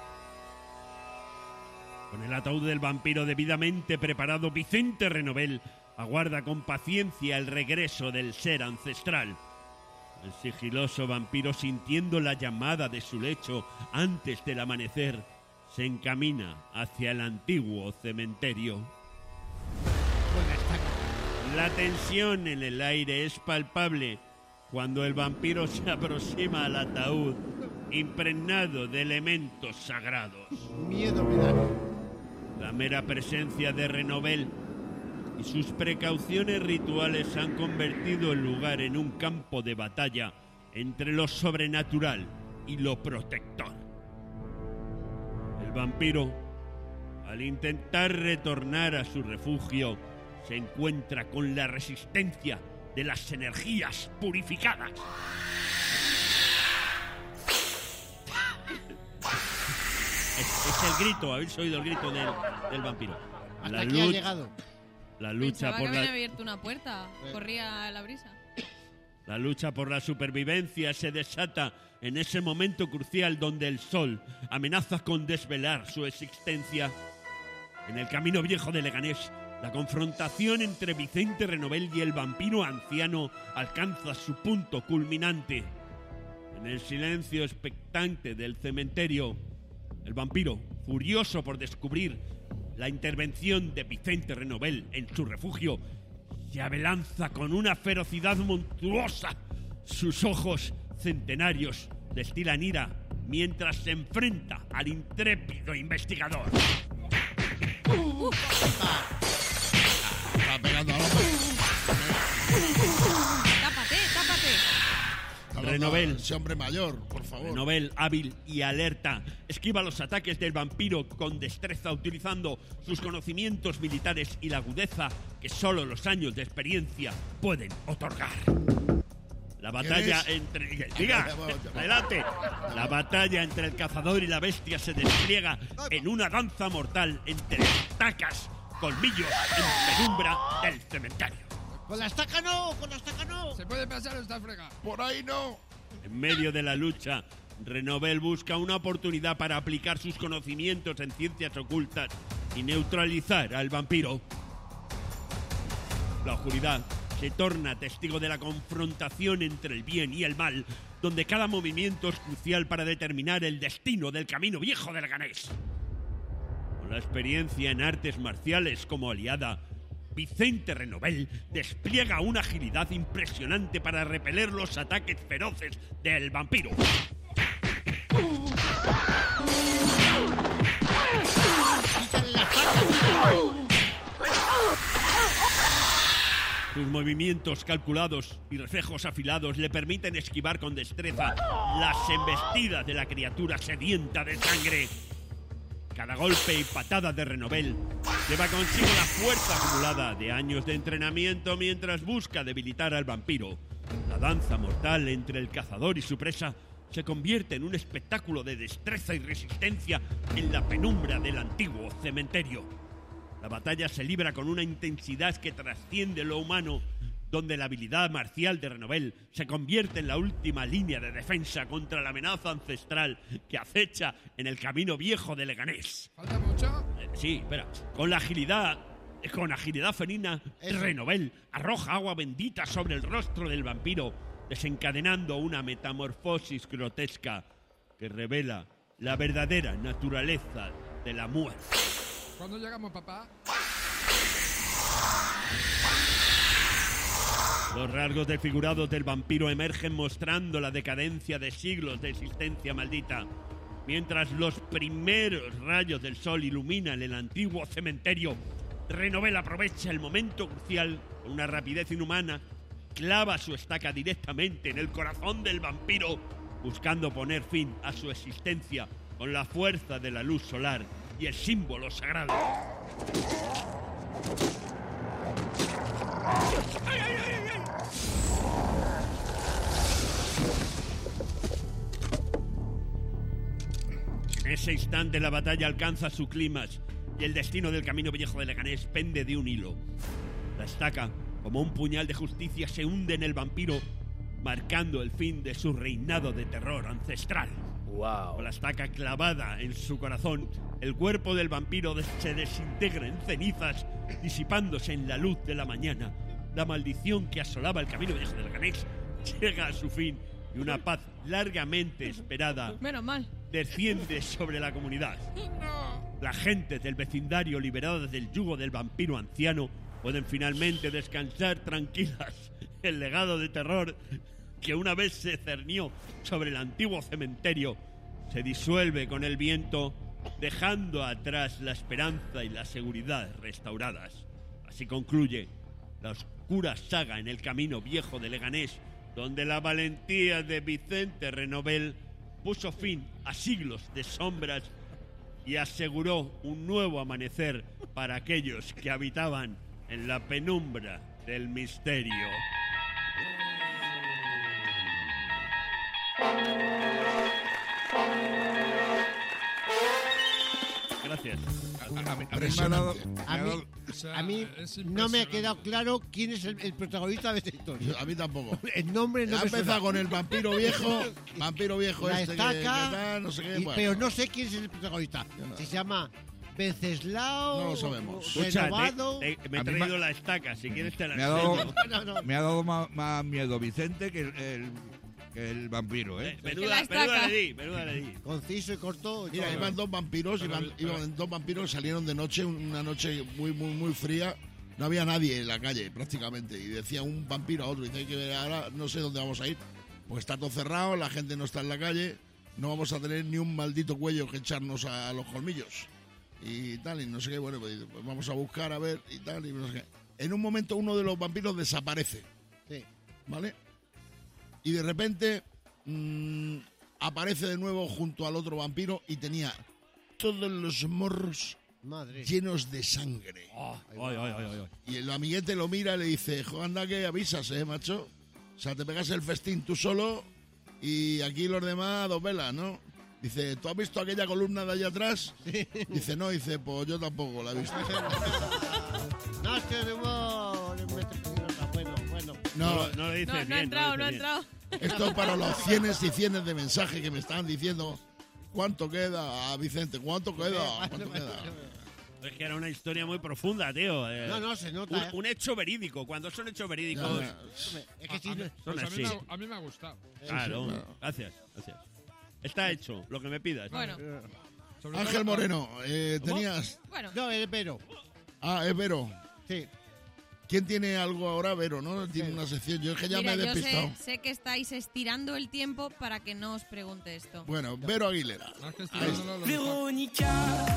Con el ataúd del vampiro debidamente preparado, Vicente Renovel aguarda con paciencia el regreso del ser ancestral. El sigiloso vampiro, sintiendo la llamada de su lecho antes del amanecer, se encamina hacia el antiguo cementerio. La tensión en el aire es palpable cuando el vampiro se aproxima al ataúd impregnado de elementos sagrados. Miedo me da. La mera presencia de Renovel y sus precauciones rituales han convertido el lugar en un campo de batalla entre lo sobrenatural y lo protector. El vampiro, al intentar retornar a su refugio, se encuentra con la resistencia de las energías purificadas. Es el grito, habéis oído el grito del vampiro. Hasta aquí ha llegado. La lucha Pensaba por que la... habían abierto una puerta. Corría la brisa. La lucha por la supervivencia se desata en ese momento crucial donde el sol amenaza con desvelar su existencia. En el camino viejo de Leganés, la confrontación entre Vicente Renovel y el vampiro anciano alcanza su punto culminante. En el silencio expectante del cementerio, el vampiro, furioso por descubrir la intervención de Vicente Renovel en su refugio, se abalanza con una ferocidad monstruosa. Sus ojos centenarios destilan ira mientras se enfrenta al intrépido investigador. Está pegando al hombre. Tápate, tápate. Renovel, ese hombre mayor, por favor. Renovel, hábil y alerta, esquiva los ataques del vampiro con destreza, utilizando sus conocimientos militares y la agudeza que solo los años de experiencia pueden otorgar. La batalla entre... ¡Diga! ¡Adelante! La batalla entre el cazador y la bestia se despliega en una danza mortal entre estacas, colmillos en penumbra del cementerio. ¡Con la estaca no! ¡Con la estaca no! ¿Se puede pasar esta frega? Por ahí no. En medio de la lucha, Renovel busca una oportunidad para aplicar sus conocimientos en ciencias ocultas y neutralizar al vampiro. La oscuridad se torna testigo de la confrontación entre el bien y el mal, donde cada movimiento es crucial para determinar el destino del camino viejo de Leganés. Con la experiencia en artes marciales como aliada, Vicente Renovel despliega una agilidad impresionante para repeler los ataques feroces del vampiro. Sus movimientos calculados y reflejos afilados le permiten esquivar con destreza las embestidas de la criatura sedienta de sangre. Cada golpe y patada de Renovel lleva consigo la fuerza acumulada de años de entrenamiento mientras busca debilitar al vampiro. La danza mortal entre el cazador y su presa se convierte en un espectáculo de destreza y resistencia en la penumbra del antiguo cementerio. La batalla se libra con una intensidad que trasciende lo humano, donde la habilidad marcial de Renovel se convierte en la última línea de defensa contra la amenaza ancestral que acecha en el camino viejo de Leganés. ¿Falta mucho? Sí, espera. Con agilidad felina, Renovel arroja agua bendita sobre el rostro del vampiro, desencadenando una metamorfosis grotesca que revela la verdadera naturaleza de la muerte. ¿Cuándo llegamos, papá? Los rasgos desfigurados del vampiro emergen mostrando la decadencia de siglos de existencia maldita. Mientras los primeros rayos del sol iluminan el antiguo cementerio, Renovel aprovecha el momento crucial con una rapidez inhumana, clava su estaca directamente en el corazón del vampiro, buscando poner fin a su existencia con la fuerza de la luz solar y el símbolo sagrado. ¡Ay, ay, ay, ay! En ese instante la batalla alcanza su clímax y el destino del camino viejo de Leganés pende de un hilo. La estaca, como un puñal de justicia, se hunde en el vampiro, marcando el fin de su reinado de terror ancestral. Wow. Con la estaca clavada en su corazón, el cuerpo del vampiro se desintegra en cenizas, disipándose en la luz de la mañana. La maldición que asolaba el camino viejo de Leganés llega a su fin y una paz largamente esperada Menos mal. desciende sobre la comunidad. La gente del vecindario, liberada del yugo del vampiro anciano, pueden finalmente descansar tranquilas. El legado de terror que una vez se cernió sobre el antiguo cementerio se disuelve con el viento, dejando atrás la esperanza y la seguridad restauradas. Así concluye la oscura saga en el camino viejo de Leganés, donde la valentía de Vicente Renovel puso fin a siglos de sombras y aseguró un nuevo amanecer para aquellos que habitaban en la penumbra del misterio. Gracias. A mí no me ha quedado claro quién es el protagonista de esta historia. A mí tampoco. El nombre no ha me suena. empezado con el vampiro viejo La este estaca, que tal, no sé qué. Bueno. pero no sé quién es el protagonista. Si se llama Venceslao, No lo sabemos. Renovado. Me he A mí traído la estaca, si quieres te la Me ha dado, enseño. me ha dado más miedo Vicente que el vampiro, ¿eh? Menuda le di. Conciso y corto. Mira, iban dos vampiros, iban dos vampiros, salieron de noche, una noche muy fría. No había nadie en la calle, prácticamente. Y decía un vampiro a otro, dice que ahora no sé dónde vamos a ir. Pues está todo cerrado, la gente no está en la calle, no vamos a tener ni un maldito cuello que echarnos a los colmillos. Y tal, y no sé qué, bueno, pues vamos a buscar a ver y tal, y no sé qué. En un momento uno de los vampiros desaparece. Sí. ¿Vale? Y de repente aparece de nuevo junto al otro vampiro y tenía todos los morros llenos de sangre. Y el amiguete lo mira y le dice, anda que avisas, macho. O sea, te pegas el festín tú solo y aquí los demás a dos velas, ¿no? Dice, ¿tú has visto aquella columna de allá atrás? Sí. Dice, no, dice, pues yo tampoco la he visto. No, bueno. No le dices No ha entrado. Esto para los cienes y cienes de mensajes que me están diciendo. ¿Cuánto queda, Vicente? ¿Cuánto queda? Es que era una historia muy profunda, tío. No, se nota. Un hecho verídico. Cuando son hechos verídicos... Es que son así. A mí me ha gustado. Claro. Gracias. Está hecho, lo que me pidas. Bueno. Ángel Moreno, tenías... Bueno. No, es Vero. Ah, es Vero. Sí. ¿Quién tiene algo ahora, Vero, no? Tiene una sección. Yo es que ya Mira, me he despistado. Yo sé que estáis estirando el tiempo para que no os pregunte esto. Bueno, Vero Aguilera. Verónica.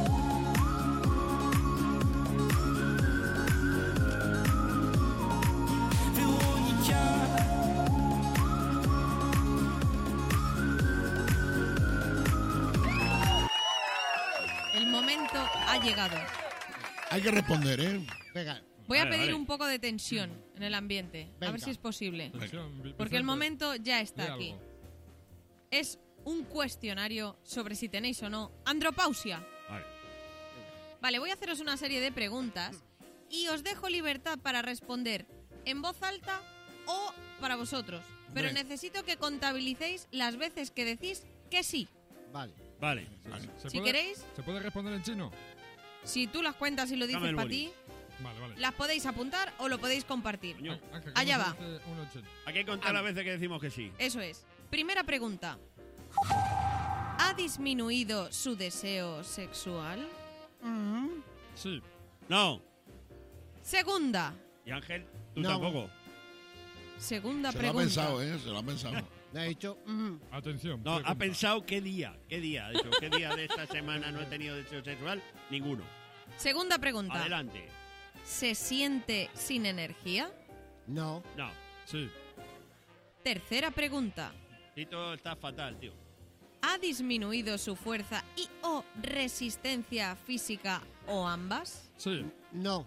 El momento ha llegado. Hay que responder, ¿eh? Venga. Voy a pedir un poco de tensión en el ambiente. A ver si es posible. Porque el momento ya está aquí. Es un cuestionario sobre si tenéis o no andropausia. Vale, voy a haceros una serie de preguntas y os dejo libertad para responder en voz alta o para vosotros. Pero necesito que contabilicéis las veces que decís que sí. Vale. Si queréis... ¿Se puede responder en chino? Si tú las cuentas y lo dices para ti... Vale. Las podéis apuntar o lo podéis compartir. Ángel, Allá va. Hay que contar las veces que decimos que sí. Eso es. Primera pregunta. ¿Ha disminuido su deseo sexual? Sí. No. Segunda. ¿Y Ángel? ¿Tú tampoco? Segunda Se pregunta. lo ha pensado, ¿eh? Se lo ha pensado. Le ha dicho... Atención. No, ha pensado qué día. ¿Qué día? Ha dicho, ¿qué día de esta semana no he tenido deseo sexual? Ninguno. Segunda pregunta. Adelante. ¿Se siente sin energía? No. Sí. Tercera pregunta. Tito está fatal, tío. ¿Ha disminuido su fuerza y o resistencia física o ambas? Sí. No.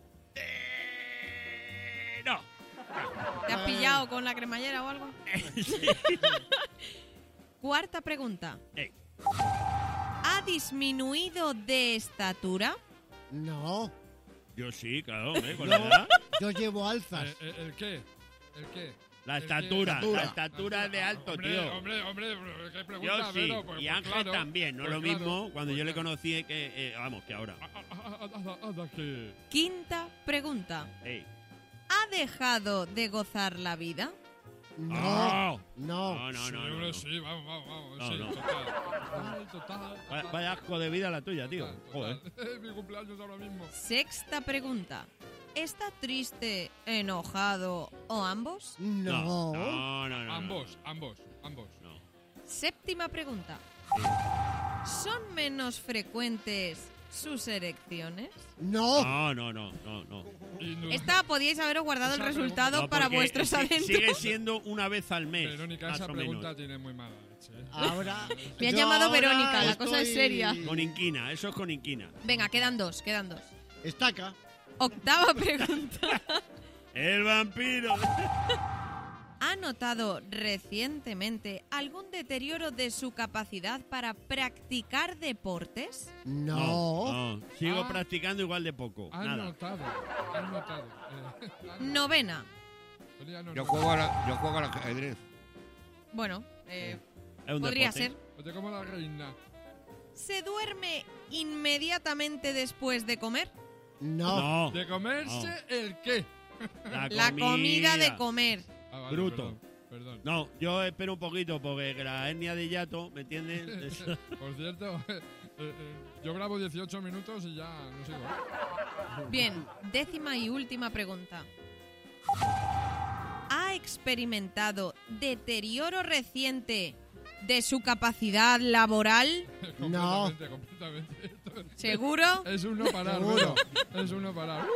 No. ¿Te has pillado con la cremallera o algo? Cuarta pregunta. ¿Ha disminuido de estatura? No. Yo sí, claro, con la edad. Yo llevo alzas. ¿El qué? ¿El qué? La estatura es de alto, tío. Hombre, ¿qué pregunta? Yo sí, Vero? Pues, y Ángel claro, también, no pues lo claro, mismo cuando pues yo le claro. conocí que ahora. Quinta pregunta. Ey. ¿Ha dejado de gozar la vida? No. No. Sí, hombre, sí, vamos. No, Sí, no. Total. Vaya asco de vida la tuya, tío. Joder. Mi cumpleaños ahora mismo. Sexta pregunta. ¿Está triste, enojado o ambos? No. No. Ambos. No. Séptima pregunta. ¿Son menos frecuentes sus erecciones? No. No. Esta podíais haberos guardado el Esa resultado No, para porque vuestros adentros. sigue siendo una vez al mes. Verónica, más esa o pregunta menos. tiene muy mala leche. Ahora. Me ha yo llamado ahora Verónica, la cosa es estoy- seria. Con inquina, eso es con inquina. Venga, quedan dos. Estaca. Octava pregunta. El vampiro. ¿Ha notado recientemente algún deterioro de su capacidad para practicar deportes? No. Sigo practicando igual de poco. Han Nada. notado. Novena. Yo juego al ajedrez. Bueno, Es un podría deporte. ser. Oye, como la reina. ¿Se duerme inmediatamente después de comer? No. ¿De comerse el qué? La comida de comer. Ah, vale, Bruto. Perdón. No, yo espero un poquito porque la hernia de hiato, ¿me entiendes? Por cierto, yo grabo 18 minutos y ya no sigo. Bien, décima y última pregunta. ¿Ha experimentado deterioro reciente de su capacidad laboral? Completamente. ¿Seguro? Es un no parar, Seguro. Vero. Es un no parar.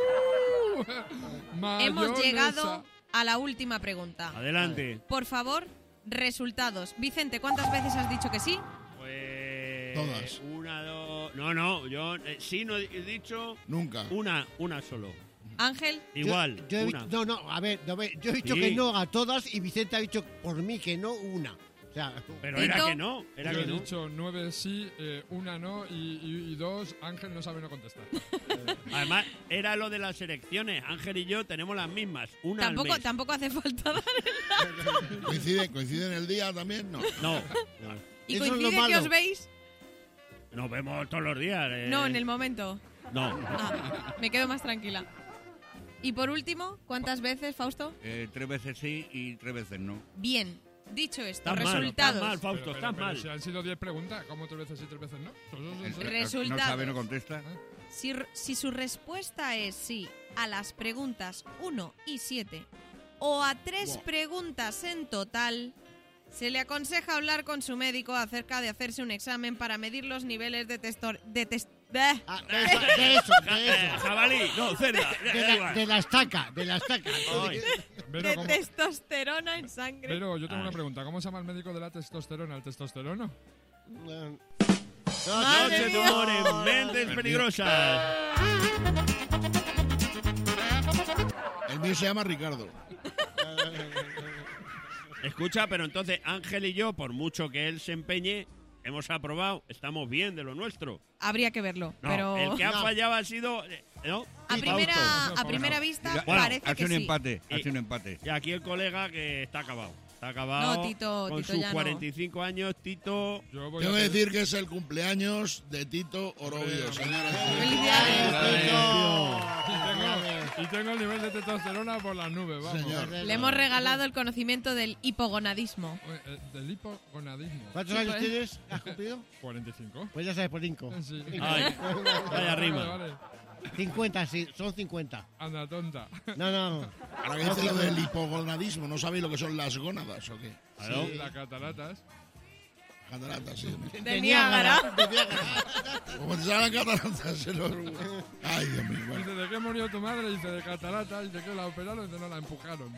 Hemos Mayonesa. llegado a la última pregunta. Adelante. Por favor, resultados. Vicente, ¿cuántas veces has dicho que sí? Pues... Todas. Una, dos... No, yo sí no he dicho... Nunca. Una solo. Ángel. Igual, Yo he una. dicho, a ver, yo he dicho Sí. que no a todas y Vicente ha dicho por mí que no una. O sea, Pero ¿Tito? era que no, Yo he dicho 9 sí, 1 no y 2 Ángel no sabe no contestar. Además, era lo de las elecciones. Ángel y yo tenemos las mismas. Una al mes. Tampoco hace falta dar. ¿Coincide en el día también? No. No. ¿Y Eso es lo coincide que malo. os veis? Nos vemos todos los días. No, en el momento. No. Ah, me quedo más tranquila. Y por último, ¿cuántas veces, Fausto? 3 veces sí y 3 veces no. Bien, dicho esto, Estás mal, resultados. estás mal, Fausto, Pero estás mal. si han sido 10 preguntas, ¿cómo 3 veces sí, 3 veces no? Resultados. No sabe, no contesta. Si su respuesta es sí a las preguntas 1 y 7 o a 3 preguntas en total, se le aconseja hablar con su médico acerca de hacerse un examen para medir los niveles de de eso. Jabalí, no, cerda. De la estaca. Pero, ¿cómo? testosterona en sangre. Pero yo tengo una pregunta. ¿Cómo se llama el médico de la testosterona? ¿El testosterono? Noche de humor en Mentes Peligrosas. El mío se llama Ricardo. Escucha, pero entonces Ángel y yo, por mucho que él se empeñe, hemos aprobado, estamos bien de lo nuestro. Habría que verlo, No, pero el que ha fallado ha sido... ¿no? a primera vista Bueno, parece Hace que un sí. empate, hace un empate. Y aquí el colega que está acabado. Está acabado No, Tito con sus ya no. 45 años, Tito... Yo voy Tengo a que hacer- decir que es el cumpleaños de Tito Orobio, señoras y ¡Felicidades! Y tengo el nivel de testosterona por las nubes, vamos. Señor. Le hemos regalado el conocimiento del hipogonadismo. Del hipogonadismo. ¿Cuántos Sí, años pues. tienes? ¿Has cumplido? 45. Pues ya sabes, por Inco. Sí. Ay, vaya rima. Vale. 50, sí, son 50. Anda, tonta. No. Ahora que dice lo del hipogonadismo, ¿no sabéis lo que son las gónadas o qué? Claro. Sí, las cataratas. Cataratas, sí. De Niágara. Como te salen cataratas, se lo... Ay, Dios mío. Bueno. Dice, ¿de qué murió tu madre? Dice, de catarata. Dice, que la operaron. Dice, no, la empujaron.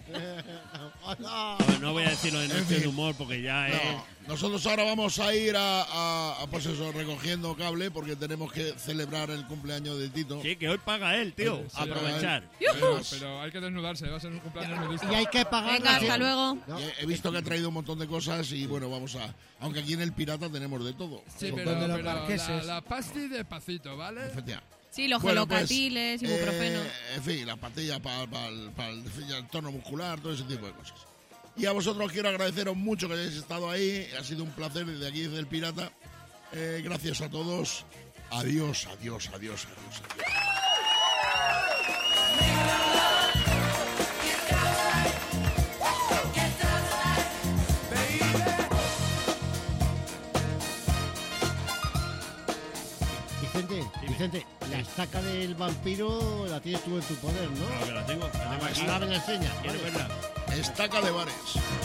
No voy a decir lo de Noche de Humor porque ya es... No, nosotros ahora vamos a ir a pues eso, recogiendo cable porque tenemos que celebrar el cumpleaños de Tito. Sí, que hoy paga él, tío. Sí, Aprovechar. Pero hay que desnudarse. Va a ser un cumpleaños nudista. Y hay que pagar. Venga, hasta luego. He visto que ha traído un montón de cosas y bueno, vamos a... Aunque aquí en El Pirata tenemos de todo. Sí, Con- pero los la marqueses. pasti despacito, ¿vale? Efectivamente. Sí, los Bueno, pues, gelocatiles, ibuprofeno. en fin, las pastillas para el tono muscular, todo ese tipo de cosas. Y a vosotros quiero agradeceros mucho que hayáis estado ahí. Ha sido un placer desde aquí, desde el Pirata. Gracias a todos. Adiós, adiós, adiós, adiós, adiós. Vicente, la estaca del vampiro la tienes tú en tu poder, ¿no? Claro que la tengo. Aquí. Ahora me la enseña. ¿Quieres verla? Estaca de bares.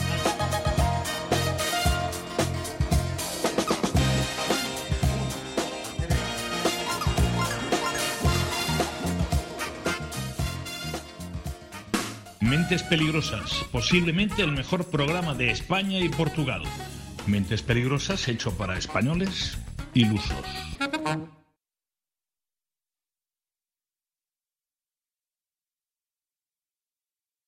Mentes Peligrosas, posiblemente el mejor programa de España y Portugal. Mentes Peligrosas hecho para españoles ilusos.